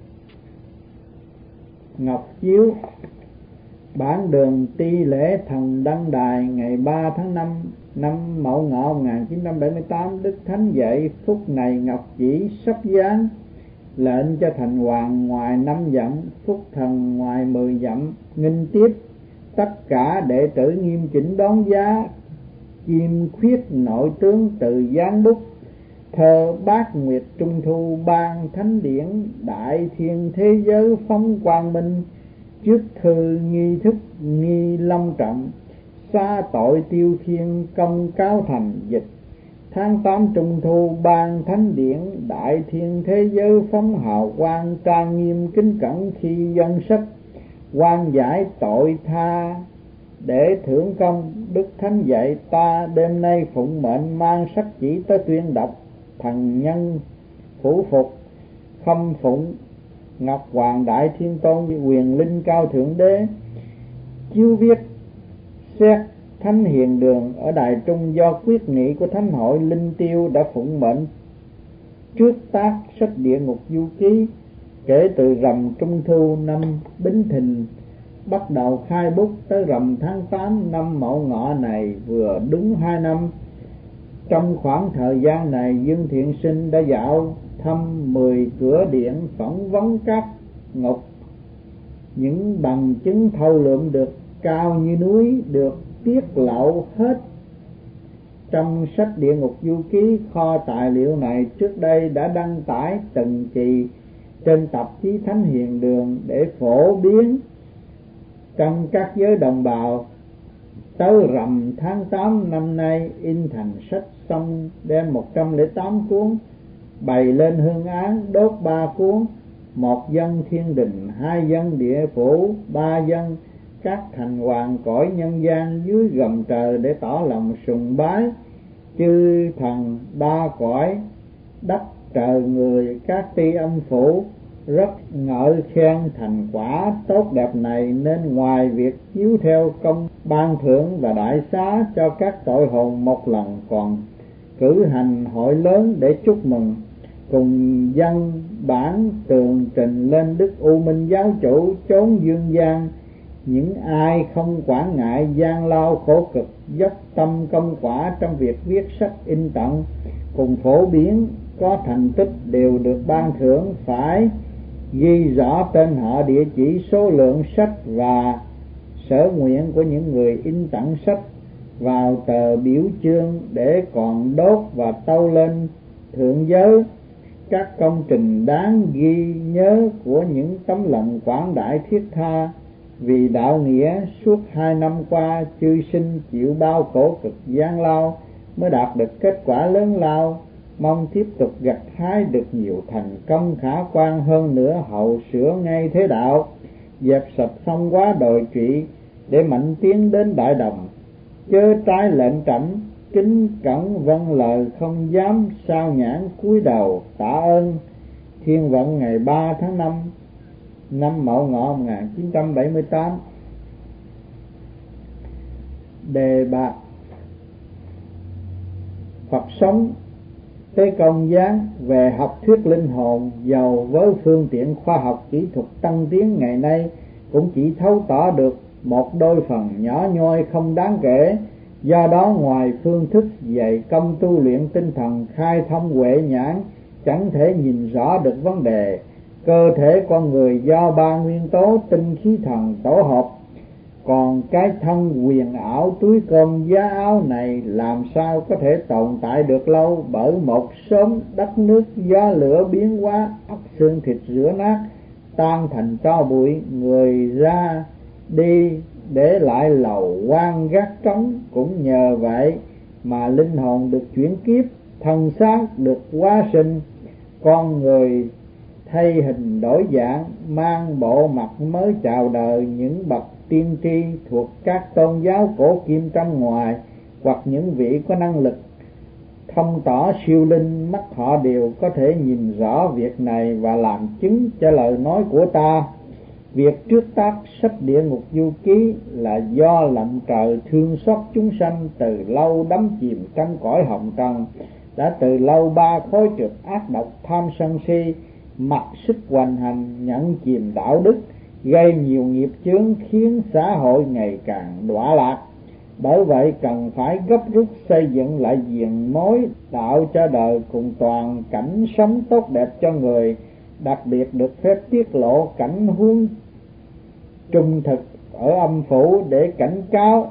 Ngọc chiếu bản đường ti lễ thần đăng đài ngày ba tháng năm năm Mậu Ngọ một nghìn chín trăm bảy mươi tám. Đức Thánh dạy phút này ngọc chỉ sắp giáng, lệnh cho thành hoàng ngoài năm dặm, phúc thần ngoài mười dặm nghinh tiếp. Tất cả đệ tử nghiêm chỉnh đón giá, chim khuyết nội tướng từ giáng bút. Thơ bát nguyệt trung thu ban thánh điển, đại thiên thế giới phóng quang minh. Trước thư nghi thức nghi long trọng, xa tội tiêu thiên công cáo thành dịch. Tháng tám trung thu ban thánh điển, đại thiên thế giới phóng hào quang. Trang nghiêm kính cẩn khi dân sách, quan giải tội tha để thưởng công. Đức Thánh dạy ta đêm nay phụng mệnh mang sắc chỉ tới tuyên đọc. Thần nhân phủ phục khâm phụng Ngọc Hoàng Đại Thiên Tôn, quyền linh cao thượng đế. Chiếu viết xét thánh hiền đường ở đài trung, do quyết nghị của thánh hội linh tiêu đã phụng mệnh trước tác sách địa ngục du ký. Kể từ rằm trung thu năm Bính Thìn bắt đầu khai bút tới rằm tháng tám năm Mậu Ngọ này vừa đúng hai năm. Trong khoảng thời gian này, Dương Thiện Sinh đã dạo thăm mười cửa điện, phỏng vấn các ngục. Những bằng chứng thâu lượm được cao như núi được tiết lộ hết trong sách địa ngục du ký. Kho tài liệu này trước đây đã đăng tải từng kỳ trên tạp chí Thánh Hiền Đường để phổ biến trong các giới đồng bào. Tới rằm tháng tám năm nay in thành sách xong, đem một trăm lẻ tám cuốn, bày lên hương án đốt ba cuốn. Một dân thiên đình, hai dân địa phủ, ba dân các thành hoàng cõi nhân gian dưới gầm trời, để tỏ lòng sùng bái chư thần ba cõi đất trời người. Các ty âm phủ rất ngợi khen thành quả tốt đẹp này, nên ngoài việc chiếu theo công ban thưởng và đại xá cho các tội hồn một lần, còn cử hành hội lớn để chúc mừng, cùng dân bản tường trình lên Đức U Minh Giáo Chủ chốn dương gian. Những ai không quản ngại gian lao khổ cực, dốc tâm công quả trong việc viết sách in tận cùng phổ biến, có thành tích đều được ban thưởng. Phải ghi rõ tên họ, địa chỉ, số lượng sách và sở nguyện của những người in tặng sách vào tờ biểu chương, để còn đốt và tâu lên thượng giới các công trình đáng ghi nhớ của những tấm lòng quảng đại thiết tha vì đạo nghĩa. Suốt hai năm qua, chư sinh chịu bao khổ cực gian lao mới đạt được kết quả lớn lao. Mong tiếp tục gặt hái được nhiều thành công khả quan hơn nữa, hậu sửa ngay thế đạo, dẹp sạch phong quá đồi trụy, để mạnh tiến đến đại đồng. Chớ trái lệnh trẫm, kính cẩn vâng lời, không dám sao nhãn cúi đầu tạ ơn. Thiên vận ngày ba tháng năm năm Mậu Ngọ một nghìn chín trăm bảy mươi tám. Đề bạt Phật sống Tế Công giáng về học thuyết linh hồn. Giàu với phương tiện khoa học kỹ thuật tăng tiến ngày nay, cũng chỉ thấu tỏ được một đôi phần nhỏ nhoi không đáng kể. Do đó ngoài phương thức dạy công tu luyện tinh thần khai thông huệ nhãn, chẳng thể nhìn rõ được vấn đề. Cơ thể con người do ba nguyên tố tinh khí thần tổ hợp, còn cái thân huyền ảo túi cơm giá áo này làm sao có thể tồn tại được lâu, bởi một sớm đất nước gió lửa biến hóa, óc xương thịt rửa nát, tan thành tro bụi, người ra đi để lại lầu quan gác trống. Cũng nhờ vậy mà linh hồn được chuyển kiếp, thân xác được hóa sinh, con người thay hình đổi dạng, mang bộ mặt mới chào đời. Những bậc tiên tri thuộc các tôn giáo cổ kim trong ngoài, hoặc những vị có năng lực thông tỏ siêu linh, mắt họ đều có thể nhìn rõ việc này và làm chứng cho lời nói của ta. Việc trước tác sách Địa Ngục Du Ký là do lệnh trời thương xót chúng sanh, từ lâu đắm chìm trong cõi hồng trần, đã từ lâu ba khối trượt ác độc tham sân si, mặc sức hoành hành, nhận chìm đạo đức, gây nhiều nghiệp chướng, khiến xã hội ngày càng đọa lạc. Bởi vậy cần phải gấp rút xây dựng lại diện mối đạo cho đời, cùng toàn cảnh sống tốt đẹp cho người. Đặc biệt được phép tiết lộ cảnh huống trung thực ở âm phủ để cảnh cáo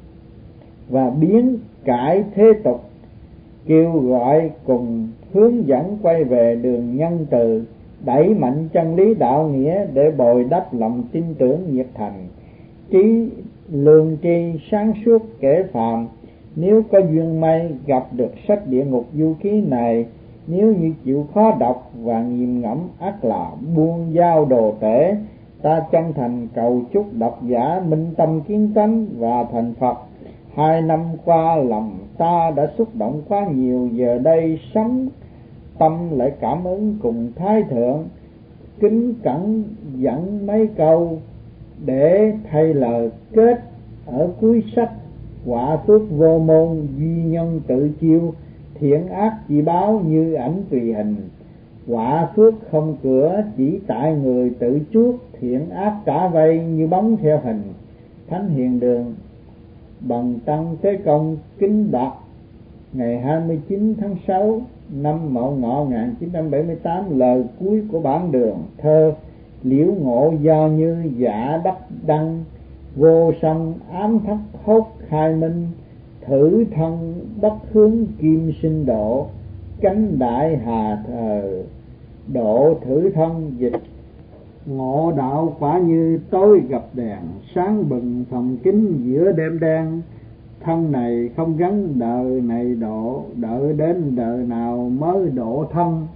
và biến cải thế tục, kêu gọi cùng hướng dẫn quay về đường nhân từ, đẩy mạnh chân lý đạo nghĩa để bồi đắp lòng tin tưởng nhiệt thành, trí lương tri sáng suốt kẻ phàm. Nếu có duyên may gặp được sách Địa Ngục Du Ký này, nếu như chịu khó đọc và nghiền ngẫm, ắt là buông dao đồ tể. Ta chân thành cầu chúc độc giả minh tâm kiến tánh và thành Phật. Hai năm qua lòng ta đã xúc động quá nhiều, giờ đây sống tâm lại cảm ứng cùng Thái Thượng, kính cẩn dẫn mấy câu để thay lời kết ở cuối sách. Quả phước vô môn, duy nhân tự chiêu, thiện ác chỉ báo như ảnh tùy hình. Quả phước không cửa, chỉ tại người tự chuốc, thiện ác cả vây như bóng theo hình. Thánh Hiền Đường Bần Tăng Thế Công kính bạch ngày hai mươi chín tháng sáu năm Mậu Ngọ một nghìn chín trăm bảy mươi tám, lời cuối của bản Đường. Thơ liễu ngộ do như giả đắc đăng, vô song ám thất hốt khai minh. Thử thân bất hướng kim sinh độ, cánh đại hà thờ độ thử thân dịch. Ngộ đạo quả như tối gặp đèn, sáng bừng phòng kính giữa đêm đen. Thân này không gắn đời này độ, đợi đến đời nào mới độ thân.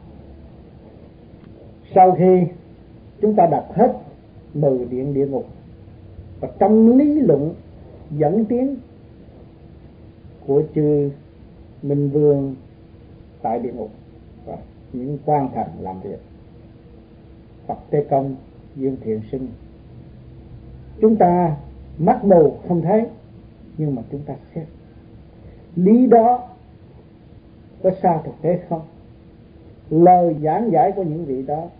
Sau khi chúng ta đọc hết mười điện địa ngục và trong lý luận dẫn tiến của chư Minh Vương tại địa ngục và những quan thành làm việc, Phật Thế Công, Dương Thiện Sinh, chúng ta mắt mù không thấy, nhưng mà chúng ta xét lý đó có xa thực tế không, lời giảng giải của những vị đó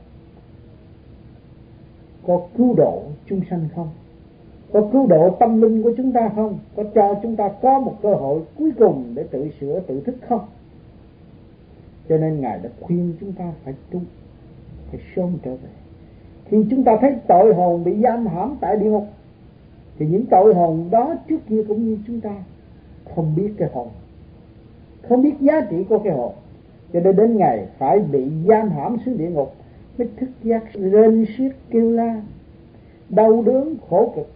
có cứu độ chúng sanh không, có cứu độ tâm linh của chúng ta không, có cho chúng ta có một cơ hội cuối cùng để tự sửa tự thức không. Cho nên Ngài đã khuyên chúng ta phải tu, phải sớm trở về. Khi chúng ta thấy tội hồn bị giam hãm tại địa ngục, thì những tội hồn đó trước kia cũng như chúng ta không biết cái hồn, không biết giá trị của cái hồn, cho nên đến ngày phải bị giam hãm xuống địa ngục mới thức giác, rên xiết kêu la, đau đớn khổ cực.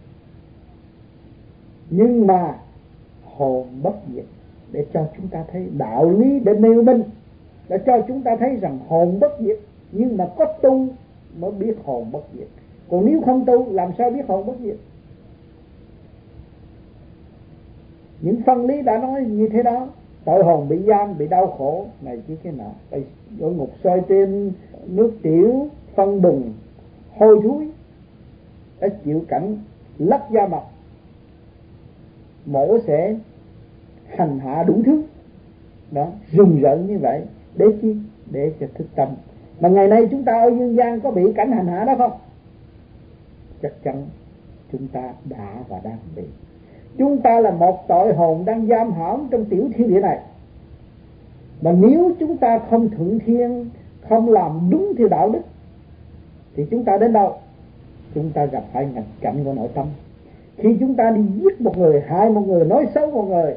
Nhưng mà hồn bất diệt để cho chúng ta thấy đạo lý, để nêu minh, để cho chúng ta thấy rằng hồn bất diệt, nhưng mà có tu mới biết hồn bất diệt. Còn nếu không tu làm sao biết hồn bất diệt? Những phân lý đã nói như thế đó. Tội hồn bị giam, bị đau khổ này chứ cái nào, phải ở ngục soi trên nước tiểu phân bùn hôi thối, đã chịu cảnh lấp da mặt, mổ xẻ, hành hạ đủ thứ đó, rùng rợn như vậy để chi? Để cho thức tâm. Mà ngày nay chúng ta ở dương gian có bị cảnh hành hạ đó không? chắc chắn chúng ta đã và đang bị. Chúng ta là một tội hồn đang giam hãm trong tiểu thiên địa này. Mà nếu chúng ta không thuận thiên, không làm đúng theo đạo đức, thì chúng ta đến đâu? Chúng ta gặp phải nghịch cảnh của nội tâm. Khi chúng ta đi giết một người, hại một người, nói xấu một người,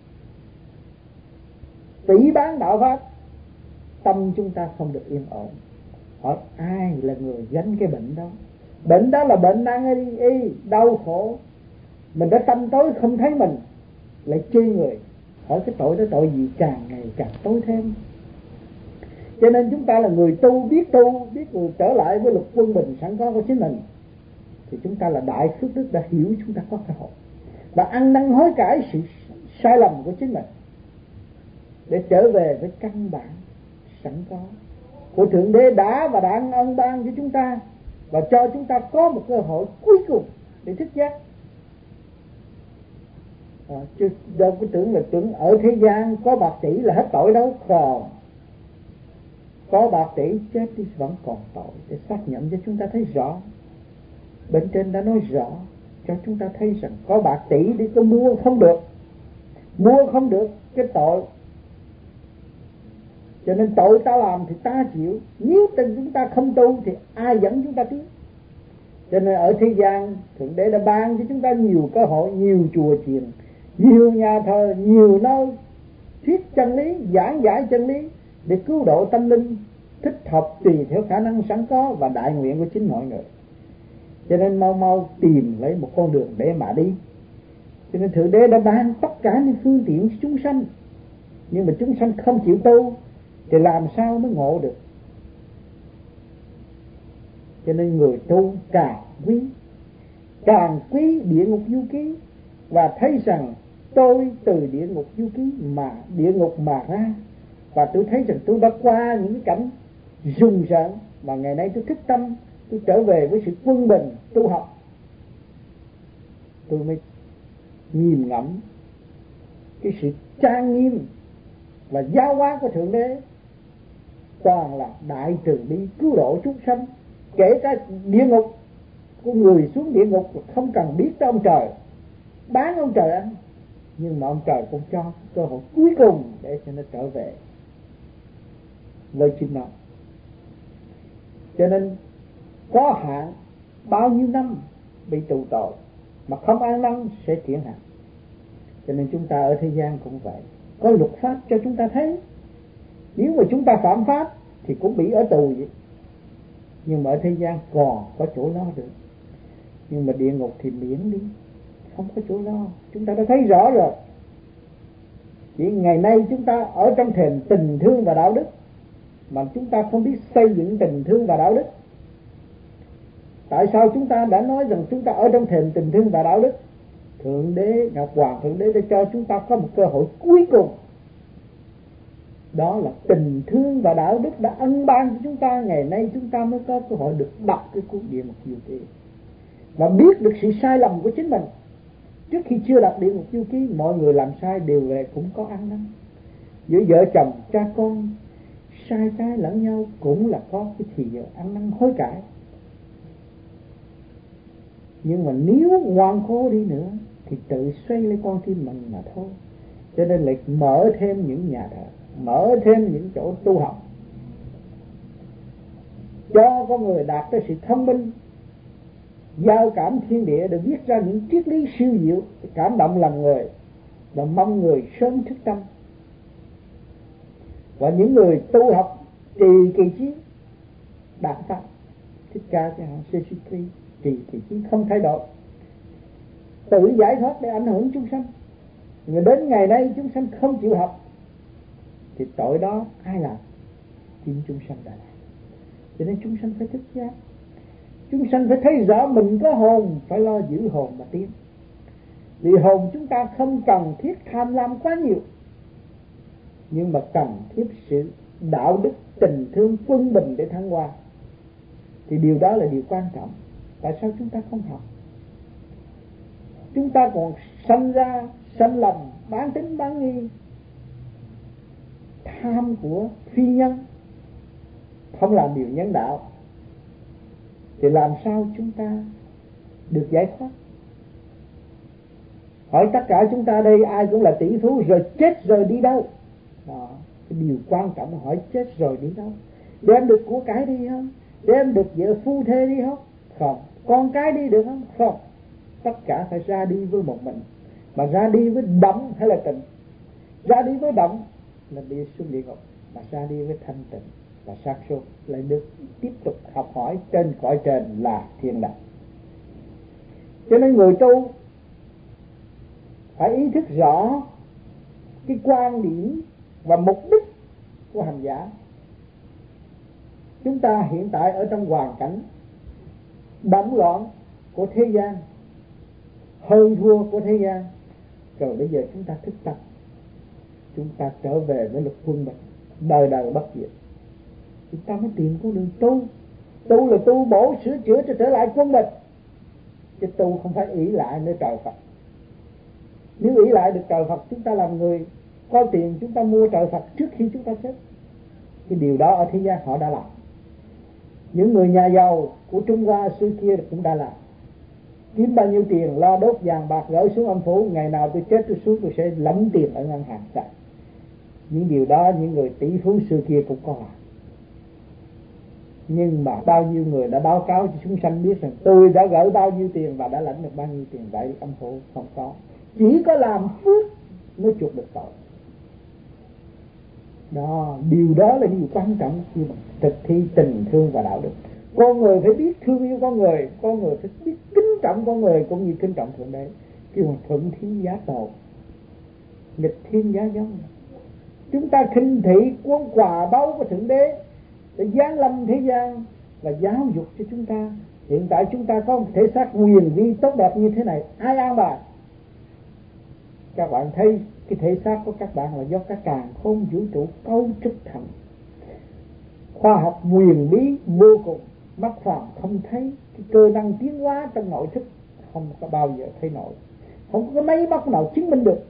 phỉ báng đạo pháp, tâm chúng ta không được yên ổn. Hỏi ai là người gánh cái bệnh đó? Bệnh đó là bệnh nan y, y đau khổ. Mình đã tâm tối không thấy mình, lại chê người. Hỏi cái tội đó tội gì càng ngày càng tối thêm. Cho nên chúng ta là người tu, biết tu, biết người trở lại với luật quân bình sẵn có của chính mình, thì chúng ta là đại phước đức, đã hiểu chúng ta có cơ hội và ăn năn hối cải sự sai lầm của chính mình để trở về với căn bản sẵn có của Thượng Đế đã và đang ân ban cho chúng ta, và cho chúng ta có một cơ hội cuối cùng để thức giác. À, chứ đâu có tưởng là tưởng ở thế gian có bạc tỷ là hết tội đâu. Còn có bạc tỷ chết đi vẫn còn tội, để xác nhận cho chúng ta thấy rõ. Bên trên đã nói rõ cho chúng ta thấy rằng có bạc tỷ đi tôi mua không được, mua không được cái tội. Cho nên tội ta làm thì ta chịu. Nếu tình chúng ta không tu thì ai dẫn chúng ta tiến? Cho nên ở thế gian Thượng Đế đã ban cho chúng ta nhiều cơ hội, nhiều chùa chiền, nhiều nhà thờ, nhiều nơi thuyết chân lý, giảng giải chân lý để cứu độ tâm linh thích hợp tùy theo khả năng sẵn có và đại nguyện của chính mọi người. Cho nên mau mau tìm lấy một con đường để mà đi. Cho nên Thượng Đế đã ban tất cả những phương tiện chúng sanh, nhưng mà chúng sanh không chịu tu thì làm sao mới ngộ được. Cho nên người tu càng quý, càng quý địa ngục du ký, và thấy rằng tôi từ địa ngục du ký mà địa ngục mà ra, và tôi thấy rằng tôi đã qua những cái cảnh rùng rợn, và ngày nay tôi thức tâm, tôi trở về với sự quân bình tu học. Tôi mới nhìn ngẫm cái sự trang nghiêm và giáo hóa của Thượng Đế, toàn là đại từ bi cứu độ chúng sanh. Kể cả địa ngục, của người xuống địa ngục không cần biết tới ông trời, bán ông trời ăn, nhưng mà ông trời cũng cho cơ hội cuối cùng để cho nó trở về với chính nó. Cho nên có hạn bao nhiêu năm bị tù tội mà không ăn năn sẽ chuyển hạn. Cho nên chúng ta ở thế gian cũng vậy, có luật pháp cho chúng ta thấy. Nếu mà chúng ta phạm pháp thì cũng bị ở tù vậy. Nhưng mà ở thế gian còn có chỗ lo được. Nhưng mà địa ngục thì miễn đi, không có chỗ lo. Chúng ta đã thấy rõ rồi. Chỉ ngày nay chúng ta ở trong thềm tình thương và đạo đức, mà chúng ta không biết xây dựng tình thương và đạo đức. Tại sao chúng ta đã nói rằng chúng ta ở trong thềm tình thương và đạo đức? Thượng Đế, Ngọc Hoàng Thượng Đế đã cho chúng ta có một cơ hội cuối cùng. Đó là tình thương và đạo đức đã ân ban cho chúng ta. Ngày nay chúng ta mới có cơ hội được đọc cái cuốn Địa Ngục Du Ký và biết được sự sai lầm của chính mình. Trước khi chưa đọc Địa Ngục Du Ký, mọi người làm sai đều về cũng có ăn năn. Giữa vợ chồng, cha con sai trái lẫn nhau cũng là có cái thì giờ ăn năn hối cải. Nhưng mà nếu ngoan cố đi nữa thì tự xoay lấy con tim mình mà thôi. Cho nên lại mở thêm những nhà thờ, mở thêm những chỗ tu học, cho con người đạt tới sự thông minh, giao cảm thiên địa, để viết ra những triết lý siêu diệu, cảm động lòng người, và mong người sớm thức tâm. Và những người tu học trì kỳ trí đạt pháp, Thích Ca chẳng hạn, Jesus Christ trì kỳ trí không thay đổi, tự giải thoát để ảnh hưởng chúng sanh. Người đến ngày nay chúng sanh không chịu học thì tội đó ai làm? Chính chúng sanh đã làm. Cho nên chúng sanh phải thức giác. Chúng sanh phải thấy rõ mình có hồn, phải lo giữ hồn mà tiến. Vì hồn chúng ta không cần thiết tham lam quá nhiều, nhưng mà cần thiết sự đạo đức, tình thương, quân bình để thăng hoa. Thì điều đó là điều quan trọng. Tại sao chúng ta không học? Chúng ta còn sanh ra, sanh lòng, bán tính bán nghi, tham của phi nhân, không làm điều nhân đạo, thì làm sao chúng ta được giải thoát. Hỏi tất cả chúng ta đây ai cũng là tỷ phú, rồi chết rồi đi đâu? Đó, cái điều quan trọng hỏi chết rồi đi đâu? Đem được của cải đi không? Đem được vợ phu thê đi không? Không. Con cái đi được không? Không. Tất cả phải ra đi với một mình. Mà ra đi với động hay là tịnh? Ra đi với động là đi xuống địa ngục, mà ra đi với thanh tịnh và sáng suốt lại được tiếp tục học hỏi trên cõi trên là thiên đàng. Cho nên người tu phải ý thức rõ cái quan điểm và mục đích của hành giả. Chúng ta hiện tại ở trong hoàn cảnh động loạn của thế gian, hơn thua của thế gian, rồi bây giờ chúng ta thức tâm, chúng ta trở về với luật quân bình, đời đời bất diệt. Chúng ta mới tìm con đường tu. Tu là tu bổ sửa chữa cho trở lại quân bình, chứ tu không phải ỷ lại nơi trời Phật. Nếu ỷ lại được trời Phật, chúng ta làm người có tiền, chúng ta mua trời Phật trước khi chúng ta chết. Cái điều đó ở thế gian họ đã làm. Những người nhà giàu của Trung Hoa xưa kia cũng đã làm. Kiếm bao nhiêu tiền lo đốt vàng bạc gửi xuống âm phủ, ngày nào tôi chết tôi xuống tôi sẽ lẫm tiền ở ngân hàng sạch. Những điều đó những người tỷ phú xưa kia cũng có làm. Nhưng mà bao nhiêu người đã báo cáo cho chúng sanh biết rằng tôi đã gửi bao nhiêu tiền và đã lãnh được bao nhiêu tiền vậy? Âm phủ không có. Chỉ có làm phước mới chuộc được tội. Đó, điều đó là điều quan trọng khi mà thực thi tình thương và đạo đức. Con người phải biết thương yêu con người, con người phải biết kính trọng con người cũng như kính trọng Thượng Đế. Kêu là thuận thiên giá tổ, nghịch thiên giá giống. Chúng ta khinh thị quân quà báu của Thượng Đế để giáng lâm thế gian và giáo dục cho chúng ta. Hiện tại chúng ta có một thể xác huyền vi tốt đẹp như thế này, ai an bài? Các bạn thấy cái thể xác của các bạn là do các càn khôn vũ trụ cấu trúc thành. Khoa học huyền bí vô cùng, mắt phàm không thấy. Cái cơ năng tiến hóa trong nội thức không có bao giờ thấy nổi, không có máy móc nào chứng minh được.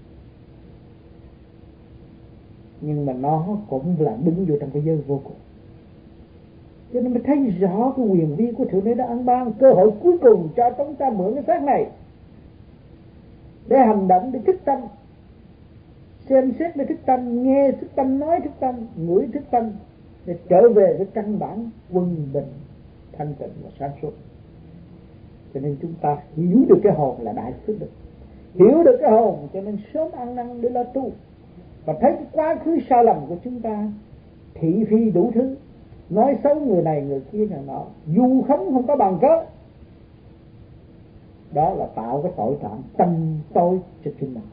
Nhưng mà nó cũng là đứng vô trong cái giới vô cùng. Cho nên mới thấy rõ cái quyền vi của Thượng Đế đã ăn ban. Cơ hội cuối cùng cho chúng ta mượn cái xác này để hành động, để thức tâm, xem xét để thức tâm, nghe thức tâm, nói thức tâm, ngửi thức tâm, để trở về với căn bản quân bình, thanh tịnh và sáng suốt. Cho nên chúng ta hiểu được cái hồn là đại phước đức. Hiểu được cái hồn cho nên sớm ăn năn để lo tu. Và thấy cái quá khứ sai lầm của chúng ta, thị phi đủ thứ, nói xấu người này người kia người nọ, dù khống không có bằng cớ, đó là tạo cái tội trạng tâm tối cho chúng ta.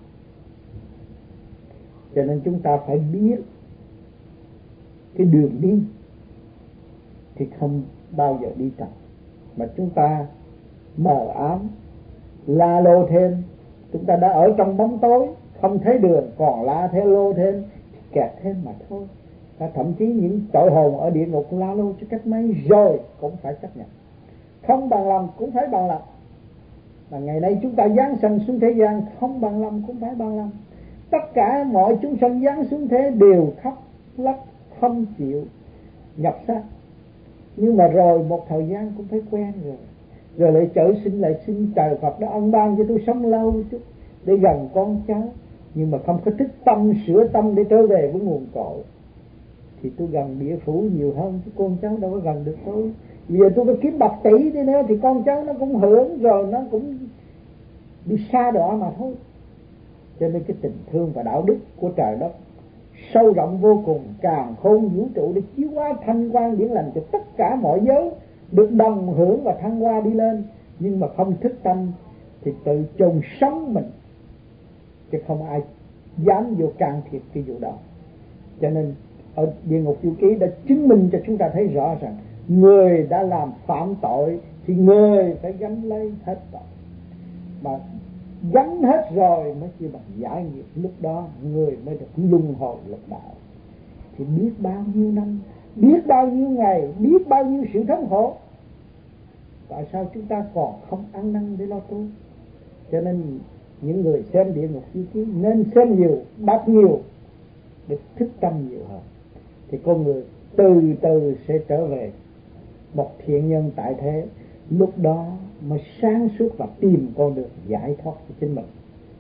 Cho nên chúng ta phải biết cái đường đi thì không bao giờ đi chậm, mà chúng ta mờ ám la lô thêm. Chúng ta đã ở trong bóng tối không thấy đường, còn la theo lô thêm kẹt thêm mà thôi. Và thậm chí những tội hồn ở địa ngục la lô cho cách mấy rồi cũng phải chấp nhận, không bằng lòng cũng phải bằng lòng. Và ngày nay chúng ta giáng sanh xuống thế gian, không bằng lòng cũng phải bằng lòng. Tất cả mọi chúng sanh giáng xuống thế đều khóc lóc không chịu nhập xác. Nhưng mà rồi một thời gian cũng phải quen rồi, rồi lại trở sinh lại xin trời Phật đã ân ban cho tôi sống lâu chút để gần con cháu. Nhưng mà không có thức tâm sửa tâm để trở về với nguồn cội thì tôi gần địa phủ nhiều hơn, chứ con cháu đâu có gần được tôi. Bây giờ tôi có kiếm bạc tỷ đi nữa thì con cháu nó cũng hưởng rồi, nó cũng bị xa đọa mà thôi. Cho nên cái tình thương và đạo đức của trời đất sâu rộng vô cùng, càn khôn vũ trụ để chiếu hóa thanh quan điển lành cho tất cả mọi giới được đồng hưởng và thăng hoa đi lên. Nhưng mà không thức tâm thì tự chôn sống mình, chứ không ai dám vô can thiệp cái vụ đó. Cho nên ở địa ngục diệu ký đã chứng minh cho chúng ta thấy rõ rằng người đã làm phạm tội thì người phải gánh lấy hết tội, mà gánh hết rồi mới chỉ bằng giải nghiệp. Lúc đó người mới được luân hồi lục đạo. Thì biết bao nhiêu năm, biết bao nhiêu ngày, biết bao nhiêu sự thống khổ, tại sao chúng ta còn không ăn năn để lo tu? Cho nên những người xem địa ngục diệu ký nên xem nhiều, đọc nhiều để thức tâm nhiều hơn, thì con người từ từ sẽ trở về một thiện nhân tại thế. lúc đó mới sáng suốt và tìm con đường giải thoát của chính mình.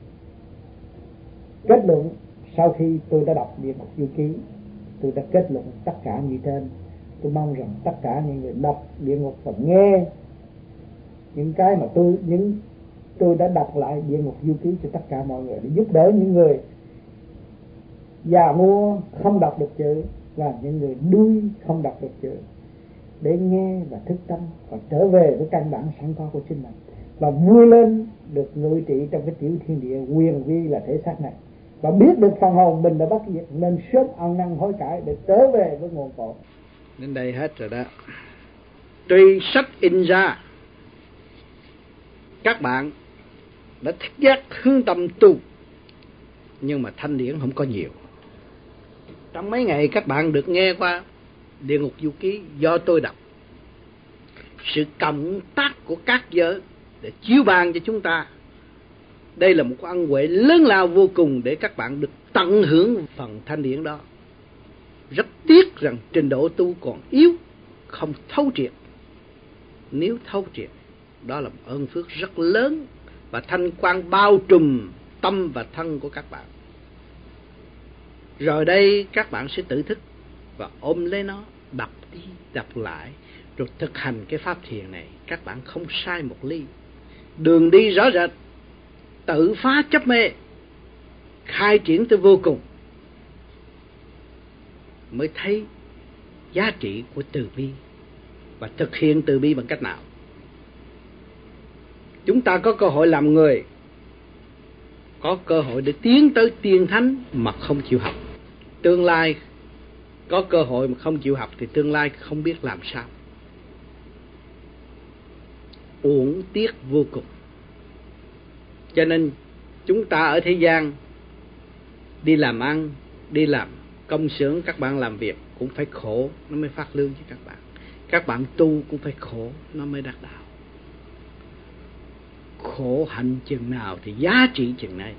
Kết luận, sau khi tôi đã đọc Địa Ngục Du Ký, tôi đã kết luận tất cả như trên. Tôi mong rằng tất cả những người đọc Địa Ngục và nghe những cái mà tôi những tôi đã đọc lại Địa Ngục Du Ký cho tất cả mọi người, để giúp đỡ những người già nua không đọc được chữ và những người đuôi không đọc được chữ, để nghe và thức tâm và trở về với căn bản sẵn có của chính mình, và vui lên được ngự trị trong cái tiểu thiên địa quyền vi là thể xác này, và biết được phần hồn mình đã bắt diệt, nên sớm ăn năn hối cải để trở về với nguồn cội. Đến đây hết rồi đó. Tuy sách in ra, các bạn đã thức giác hướng tâm tu, nhưng mà thanh điển không có nhiều. Trong mấy ngày các bạn được nghe qua Địa Ngục Du Ký do tôi đọc, sự cộng tác của các giới để chiếu ban cho chúng ta. Đây là một ân huệ lớn lao vô cùng để các bạn được tận hưởng phần thanh điển đó. Rất tiếc rằng trình độ tu còn yếu, không thấu triệt. Nếu thấu triệt, đó là một ơn phước rất lớn, và thanh quang bao trùm tâm và thân của các bạn. Rồi đây các bạn sẽ tự thức và ôm lấy nó, đọc đi đọc lại, rồi thực hành cái pháp thiền này. Các bạn không sai một ly. Đường đi rõ rệt, tự phá chấp mê, khai triển tới vô cùng, mới thấy giá trị của từ bi và thực hiện từ bi bằng cách nào. Chúng ta có cơ hội làm người, có cơ hội để tiến tới tiên thánh mà không chịu học. Tương lai có cơ hội mà không chịu học thì tương lai không biết làm sao. Uổng tiếc vô cùng. Cho nên chúng ta ở thế gian đi làm ăn, đi làm công xưởng, các bạn làm việc cũng phải khổ nó mới phát lương cho các bạn. Các bạn tu cũng phải khổ nó mới đắc đạo. Khổ hạnh chừng nào thì giá trị chừng này.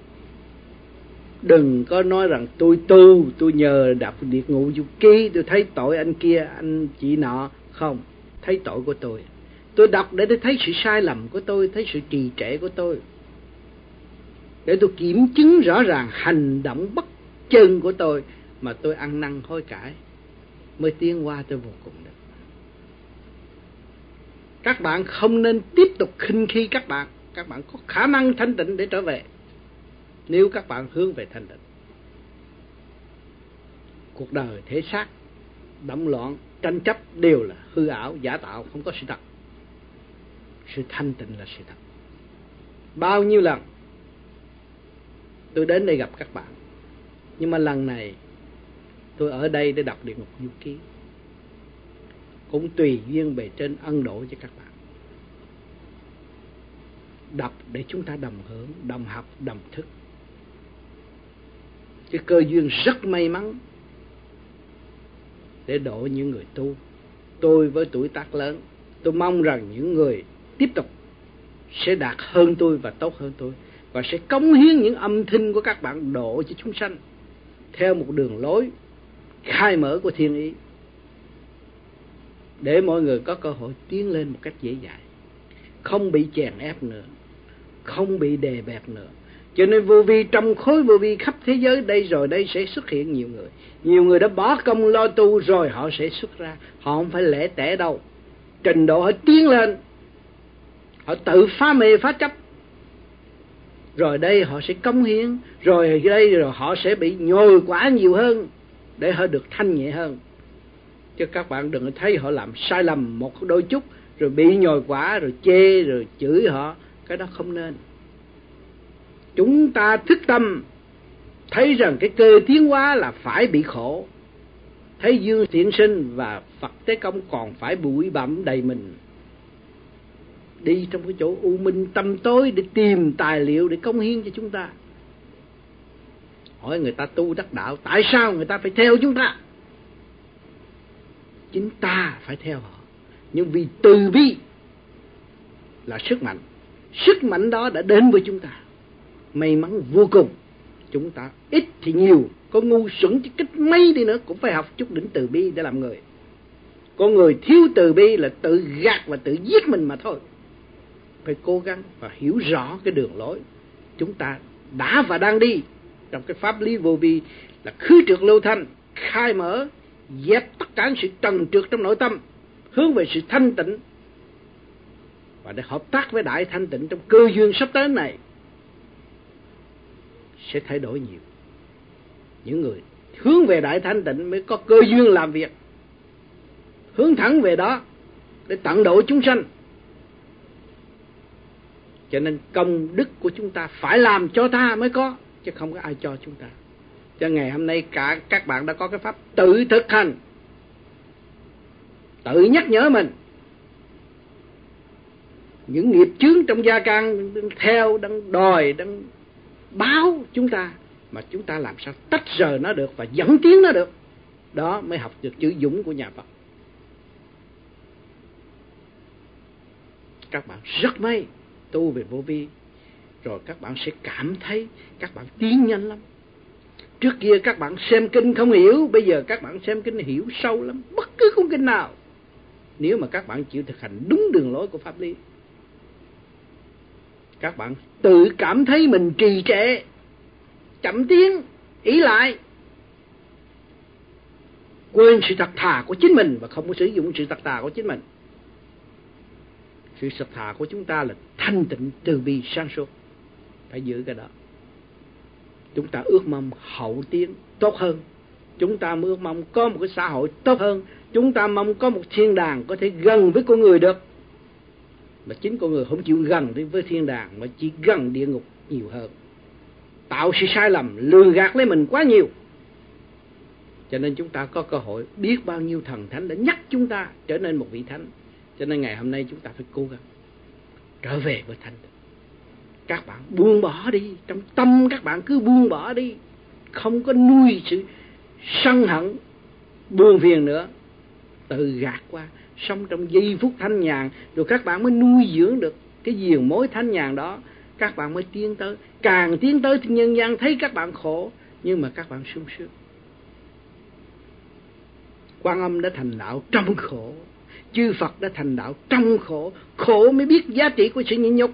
Đừng có nói rằng tôi tu, tôi nhờ đọc Địa Ngục Du Ký, tôi thấy tội anh kia, anh chị nọ. Không, thấy tội của tôi. Tôi đọc để tôi thấy sự sai lầm của tôi, thấy sự trì trệ của tôi, để tôi kiểm chứng rõ ràng hành động bất chân của tôi, mà tôi ăn năn hối cải mới tiến qua tới vô cùng được. Các bạn không nên tiếp tục khinh khi các bạn. Các bạn có khả năng thanh tịnh để trở về, nếu các bạn hướng về thanh tịnh. Cuộc đời thể xác động loạn, tranh chấp đều là hư ảo, giả tạo, không có sự thật. Sự thanh tịnh là sự thật. Bao nhiêu lần tôi đến đây gặp các bạn, nhưng mà lần này tôi ở đây để đọc Địa Ngục Du Ký, cũng tùy duyên bề trên ân độ cho các bạn. Đọc để chúng ta đồng hưởng, đồng học, đồng thức. Chứ cơ duyên rất may mắn để độ những người tu. Tôi với tuổi tác lớn, tôi mong rằng những người tiếp tục sẽ đạt hơn tôi và tốt hơn tôi, và sẽ cống hiến những âm thanh của các bạn độ cho chúng sanh theo một đường lối khai mở của thiên ý, để mọi người có cơ hội tiến lên một cách dễ dãi, không bị chèn ép nữa, không bị đè bẹp nữa. Cho nên vô vi, trong khối vô vi khắp thế giới đây rồi đây sẽ xuất hiện nhiều người. Nhiều người đã bỏ công lo tu rồi họ sẽ xuất ra. Họ không phải lẻ tẻ đâu. Trình độ họ tiến lên, họ tự phá mê phá chấp, rồi đây họ sẽ cống hiến, rồi đây rồi họ sẽ bị nhồi quả nhiều hơn để họ được thanh nhẹ hơn. Chứ các bạn đừng thấy họ làm sai lầm một đôi chút rồi bị nhồi quả, rồi chê, rồi chửi họ. Cái đó không nên. Chúng ta thức tâm thấy rằng cái cơ tiến hóa là phải bị khổ, thấy Dương Thiện Sinh và Phật Tế Công còn phải bụi bặm đầy mình, đi trong cái chỗ u minh tăm tối để tìm tài liệu để cống hiến cho chúng ta. Hỏi người ta tu đắc đạo, tại sao người ta phải theo chúng ta? Chính ta phải theo họ. Nhưng vì từ bi là sức mạnh, sức mạnh đó đã đến với chúng ta. May mắn vô cùng. Chúng ta ít thì nhiều, có ngu xuẩn chứ cách mấy đi nữa cũng phải học chút đỉnh từ bi để làm người. Con người thiếu từ bi là tự gạt và tự giết mình mà thôi. Phải cố gắng và hiểu rõ cái đường lối chúng ta đã và đang đi trong cái pháp lý vô vi, là khứ trượt lưu thanh, khai mở, dẹp tất cả sự trần trượt trong nội tâm, hướng về sự thanh tịnh, và để hợp tác với đại thanh tịnh trong cơ duyên sắp tới này sẽ thay đổi nhiều. Những người hướng về đại thanh tịnh mới có cơ duyên làm việc, hướng thẳng về đó để tận độ chúng sanh. Cho nên công đức của chúng ta phải làm cho ta mới có, chứ không có ai cho chúng ta. Cho ngày hôm nay cả các bạn đã có cái pháp tự thực hành, tự nhắc nhở mình. Những nghiệp chướng trong gia can đang theo, đang đòi, đang báo chúng ta, mà chúng ta làm sao tách rời nó được và dẫn tiến nó được. Đó mới học được chữ dũng của nhà Phật. Các bạn rất may tu về vô vi, rồi các bạn sẽ cảm thấy các bạn tiến nhanh lắm. Trước kia các bạn xem kinh không hiểu, bây giờ các bạn xem kinh hiểu sâu lắm. Bất cứ cuốn kinh nào, nếu mà các bạn chịu thực hành đúng đường lối của pháp lý, các bạn tự cảm thấy mình trì trệ, chậm tiến, ỷ lại, quên sự thật thà của chính mình và không có sử dụng sự thật thà của chính mình. Sự thật thà của chúng ta là thanh tịnh, từ bi, sáng suốt. Phải giữ cái đó. Chúng ta ước mong hậu tiến tốt hơn, chúng ta ước mong có một cái xã hội tốt hơn, chúng ta mong có một thiên đàng có thể gần với con người được. Mà chính con người không chịu gần với thiên đàng, mà chỉ gần địa ngục nhiều hơn, tạo sự sai lầm, lừa gạt lấy mình quá nhiều. Cho nên chúng ta có cơ hội, biết bao nhiêu thần thánh đã nhắc chúng ta trở nên một vị thánh. Cho nên ngày hôm nay chúng ta phải cố gắng trở về với thanh tịnh. Các bạn buông bỏ đi, trong tâm các bạn cứ buông bỏ đi, không có nuôi sự sân hận buồn phiền nữa, tự gạt qua, sống trong giây phút thanh nhàn, rồi các bạn mới nuôi dưỡng được cái diền mối thanh nhàn đó. Các bạn mới tiến tới, càng tiến tới thì nhân gian thấy các bạn khổ, nhưng mà các bạn sung sướng. Quan Âm đã thành đạo trong khổ, chư Phật đã thành đạo trong khổ. Khổ mới biết giá trị của sự nhịn nhục.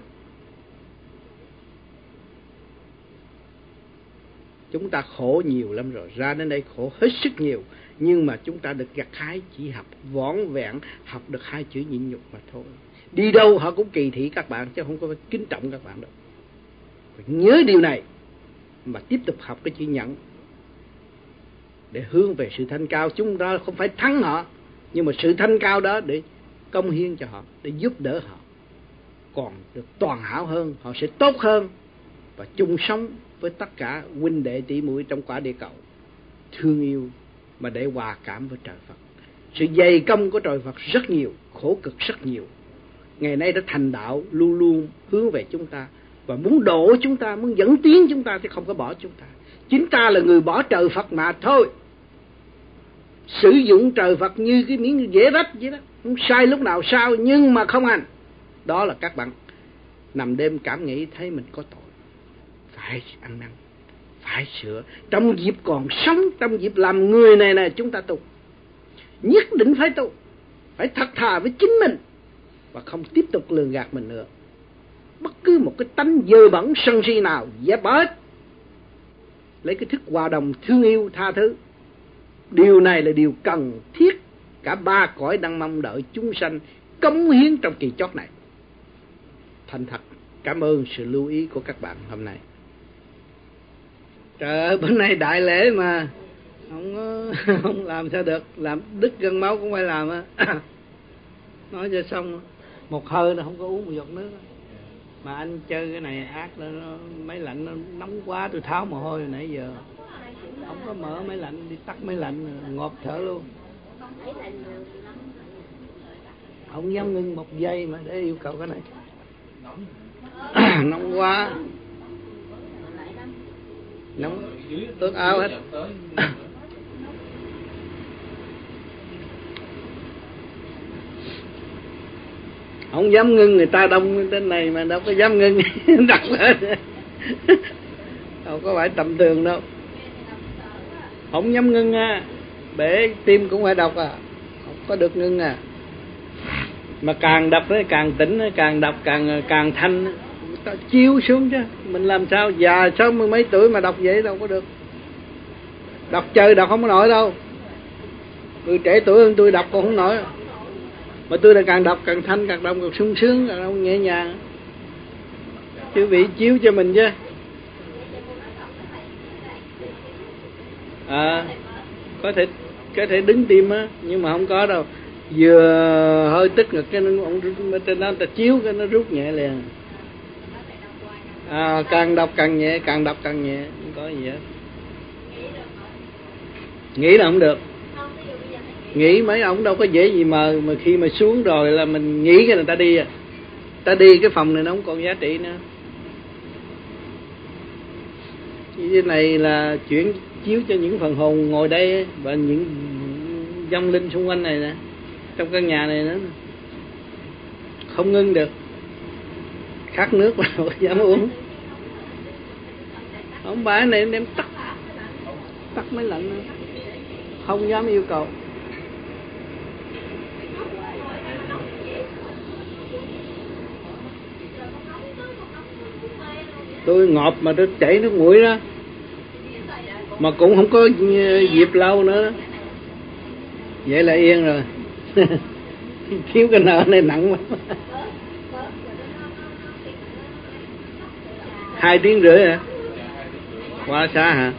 Chúng ta khổ nhiều lắm rồi, ra đến đây khổ hết sức nhiều, nhưng mà chúng ta được gặt hái chỉ học vỏn vẹn, học được hai chữ nhịn nhục mà thôi. Đi đâu họ cũng kỳ thị các bạn, chứ không có kính trọng các bạn đâu. Phải nhớ điều này mà tiếp tục học cái chữ nhẫn, để hướng về sự thanh cao. Chúng ta không phải thắng họ, nhưng mà sự thanh cao đó để công hiến cho họ, để giúp đỡ họ còn được toàn hảo hơn, họ sẽ tốt hơn và chung sống với tất cả huynh đệ tỷ muội trong quả địa cầu, thương yêu mà để hòa cảm với trời Phật. Sự dày công của trời Phật rất nhiều, khổ cực rất nhiều. Ngày nay đã thành đạo, luôn luôn hướng về chúng ta và muốn độ chúng ta, muốn dẫn tiến chúng ta, thì không có bỏ chúng ta. Chính ta là người bỏ trời Phật mà thôi. Sử dụng trời Phật như cái miếng dễ rách vậy đó, không sai lúc nào sao, nhưng mà không hành. Đó là các bạn nằm đêm cảm nghĩ thấy mình có tội, phải ăn năn, phải sửa. Trong dịp còn sống, trong dịp làm người này này, chúng ta tu, nhất định phải tu, phải thật thà với chính mình và không tiếp tục lường gạt mình nữa. Bất cứ một cái tánh dơ bẩn sân si nào dẹp bỏ hết, lấy cái thức hòa đồng thương yêu tha thứ. Điều này là điều cần thiết, cả ba cõi đang mong đợi chúng sanh cống hiến trong kỳ chót này. Thành thật cảm ơn sự lưu ý của các bạn hôm nay. Trời ơi, bữa nay đại lễ mà không không làm sao được, làm đứt gân máu cũng phải làm á. Nói cho xong, một hơi là không có uống một giọt nước. Mà anh chơi cái này ác là nó, máy lạnh nó nóng quá, tôi tháo mồ hôi nãy giờ. Không có mở máy lạnh, đi tắt máy lạnh, ngộp thở luôn. Không dám ngưng một giây mà để yêu cầu cái này. Nóng quá, nóng ướt áo hết. Không dám ngưng, người ta đông trên này mà đâu có dám ngưng. Đọc hết, đâu có phải tầm thường đâu. Không dám ngưng à, bể tim cũng phải đọc à. có được ngưng à. Mà càng đọc đấy càng tỉnh, càng đọc càng càng thanh, ta chiếu xuống chứ. Mình làm sao già sáu mươi mấy tuổi mà đọc vậy đâu có được. Đọc chơi đọc không có nổi đâu. Người trẻ tuổi hơn tôi đọc còn không nổi. Mà tôi là càng đọc càng thanh, càng đọc càng sung sướng, càng đọc nhẹ nhàng. Chứ vị chiếu cho mình chứ. À, có thể có thể đứng tim á, nhưng mà không có đâu. Vừa hơi tức ngực cái nó ông trên đó ta chiếu cái nó rút nhẹ liền. À, càng đọc càng nhẹ, càng đọc càng nhẹ, không có gì hết. Nghĩ là không được. Nghĩ mấy ông đâu có dễ gì mà mà khi mà xuống rồi là mình nghĩ cái người ta đi à. Ta đi cái phòng này nó không còn giá trị nữa. Cái này là chuyển chiếu cho những phần hồn ngồi đây và những vong linh xung quanh này nè, trong căn nhà này nữa. Không ngưng được. Khát nước mà không dám uống. Ông bà này đem tắt tắt máy lạnh nữa. Không dám yêu cầu. Tôi ngọt mà tôi chảy nước mũi đó, mà cũng không có dịp lâu nữa. Vậy là yên rồi. Thiếu cái nợ này nặng quá. Hai tiếng rưỡi hả? Quá xa hả?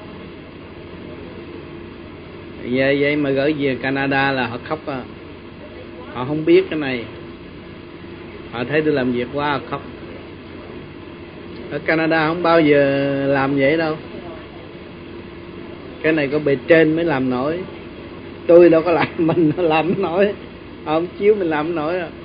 Vậy, vậy mà gửi về Canada là họ khóc à. Họ không biết cái này. Họ thấy tôi làm việc quá họ khóc. Ở Canada không bao giờ làm vậy đâu. Cái này có bề trên mới làm nổi. Tôi đâu có làm, mình làm nổi. Ông chiếu mình làm nổi à.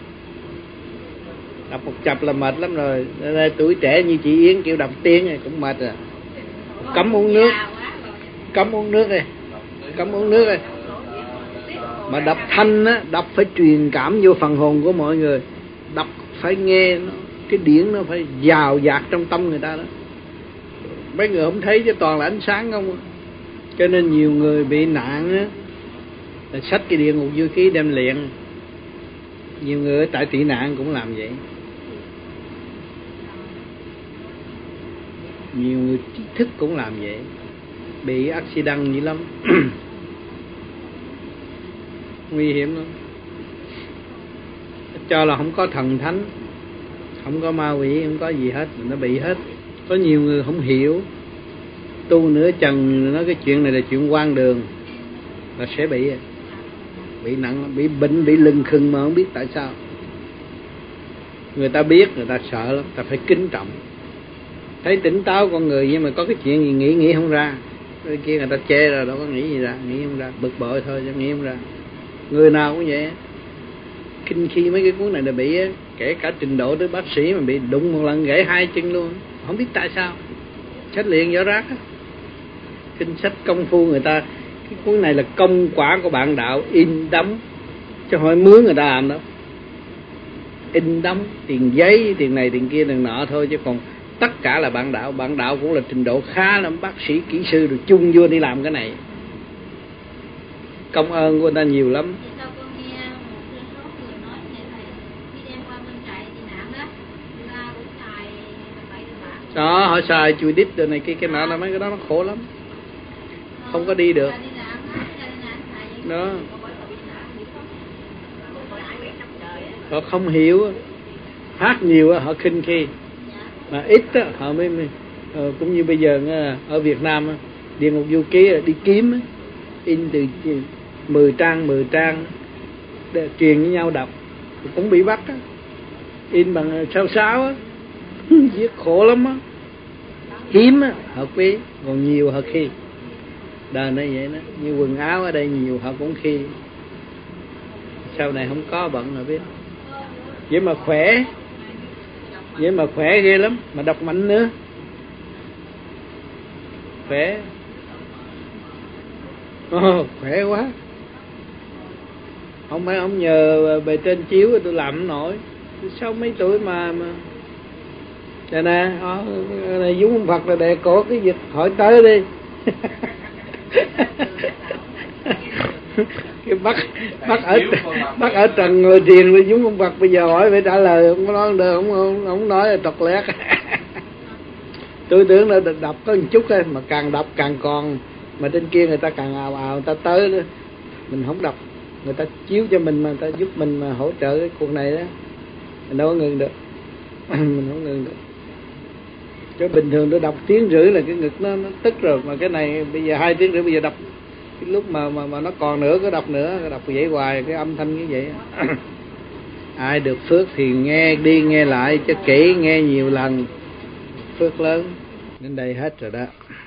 Đọc một chập là mệt lắm rồi. Đây, tuổi trẻ như chị Yến kêu đọc tiếng này cũng mệt rồi. Cấm uống nước. Cấm uống nước đi. Cấm uống nước đi. Mà đọc thanh á, đọc phải truyền cảm vô phần hồn của mọi người. Đọc phải nghe nó, cái điển nó phải dào dạt trong tâm người ta đó. Mấy người không thấy chứ toàn là ánh sáng không. Cho nên nhiều người bị nạn á, là xách cái địa ngục dương khí đem luyện. Nhiều người ở tại tị nạn cũng làm vậy. Nhiều người trí thức cũng làm vậy. Bị accident gì lắm. Nguy hiểm lắm. Cho là không có thần thánh, không có ma quỷ, không có gì hết, nó bị hết. Có nhiều người không hiểu, tu nửa chừng nói cái chuyện này là chuyện quan đường là sẽ bị bị nặng, bị bệnh, bị lưng khừng mà không biết tại sao. Người ta biết, người ta sợ lắm, ta phải kính trọng. Thấy tỉnh táo con người nhưng mà có cái chuyện gì nghĩ nghĩ không ra, cái kia người ta chê rồi đâu có nghĩ gì ra, nghĩ không ra, bực bội thôi chứ nghĩ không ra. Người nào cũng vậy. Kinh khi mấy cái cuốn này là bị, kể cả trình độ tới bác sĩ mà bị đụng một lần gãy hai chân luôn, không biết tại sao. Sách liền vỏ rác á. Kinh sách công phu người ta, cái cuốn này là công quả của bạn đạo in đóng, chứ không phải mướn người ta làm đâu. In đóng, tiền giấy, tiền này, tiền kia, tiền nọ thôi, chứ còn tất cả là bạn đạo. Bạn đạo cũng là trình độ khá lắm, bác sĩ, kỹ sư được chung vô đi làm cái này. Công ơn của người ta nhiều lắm. Đó, họ xài chui đít rồi này kia cái nọ là mấy cái đó nó khổ lắm. Không có đi được. Đó. Họ không hiểu. Hát nhiều họ khinh khi. Mà ít á, họ mới, mới ờ, cũng như bây giờ ở Việt Nam á, Địa Ngục Du Ký đi kiếm á, in từ mười trang mười trang để truyền với nhau đọc, cũng bị bắt á. In bằng sao sao á. Viết khổ lắm á. Hiếm á, họ quý, còn nhiều họ khi. Đời nó vậy đó. Như quần áo ở đây nhiều họ cũng khi. Sau này không có bận rồi biết. Vậy mà khỏe. Vậy mà khỏe ghê lắm. Mà đọc mạnh nữa. Khỏe. Ồ, khỏe quá. Không phải ông nhờ bề trên chiếu tôi làm không nổi. Sao mấy tuổi mà mà đây nè, này Dũng Phật là đề cổ cái dịch hỏi tới đi. Cái bắt bắt ở bắt ở trần ngồi thiền với chúng con Phật, bây giờ hỏi phải trả lời không có nói được, không không, không nói là trật lét. Tôi tưởng là đọc có một chút thôi, mà càng đọc càng còn, mà trên kia người ta càng ào ào người ta tới đó. Mình không đọc, người ta chiếu cho mình mà, người ta giúp mình mà hỗ trợ cái cuộc này đó, mình đâu có ngừng được. Mình không ngừng được. Cái bình thường tôi đọc tiếng rưỡi là cái ngực nó, nó tức rồi, mà cái này bây giờ hai tiếng rưỡi, bây giờ đọc cái lúc mà mà mà nó còn nữa, có đọc nữa, đọc vậy hoài cái âm thanh như vậy. Ai được phước thì nghe đi nghe lại cho kỹ, nghe nhiều lần, phước lớn. Đến đây hết rồi đó.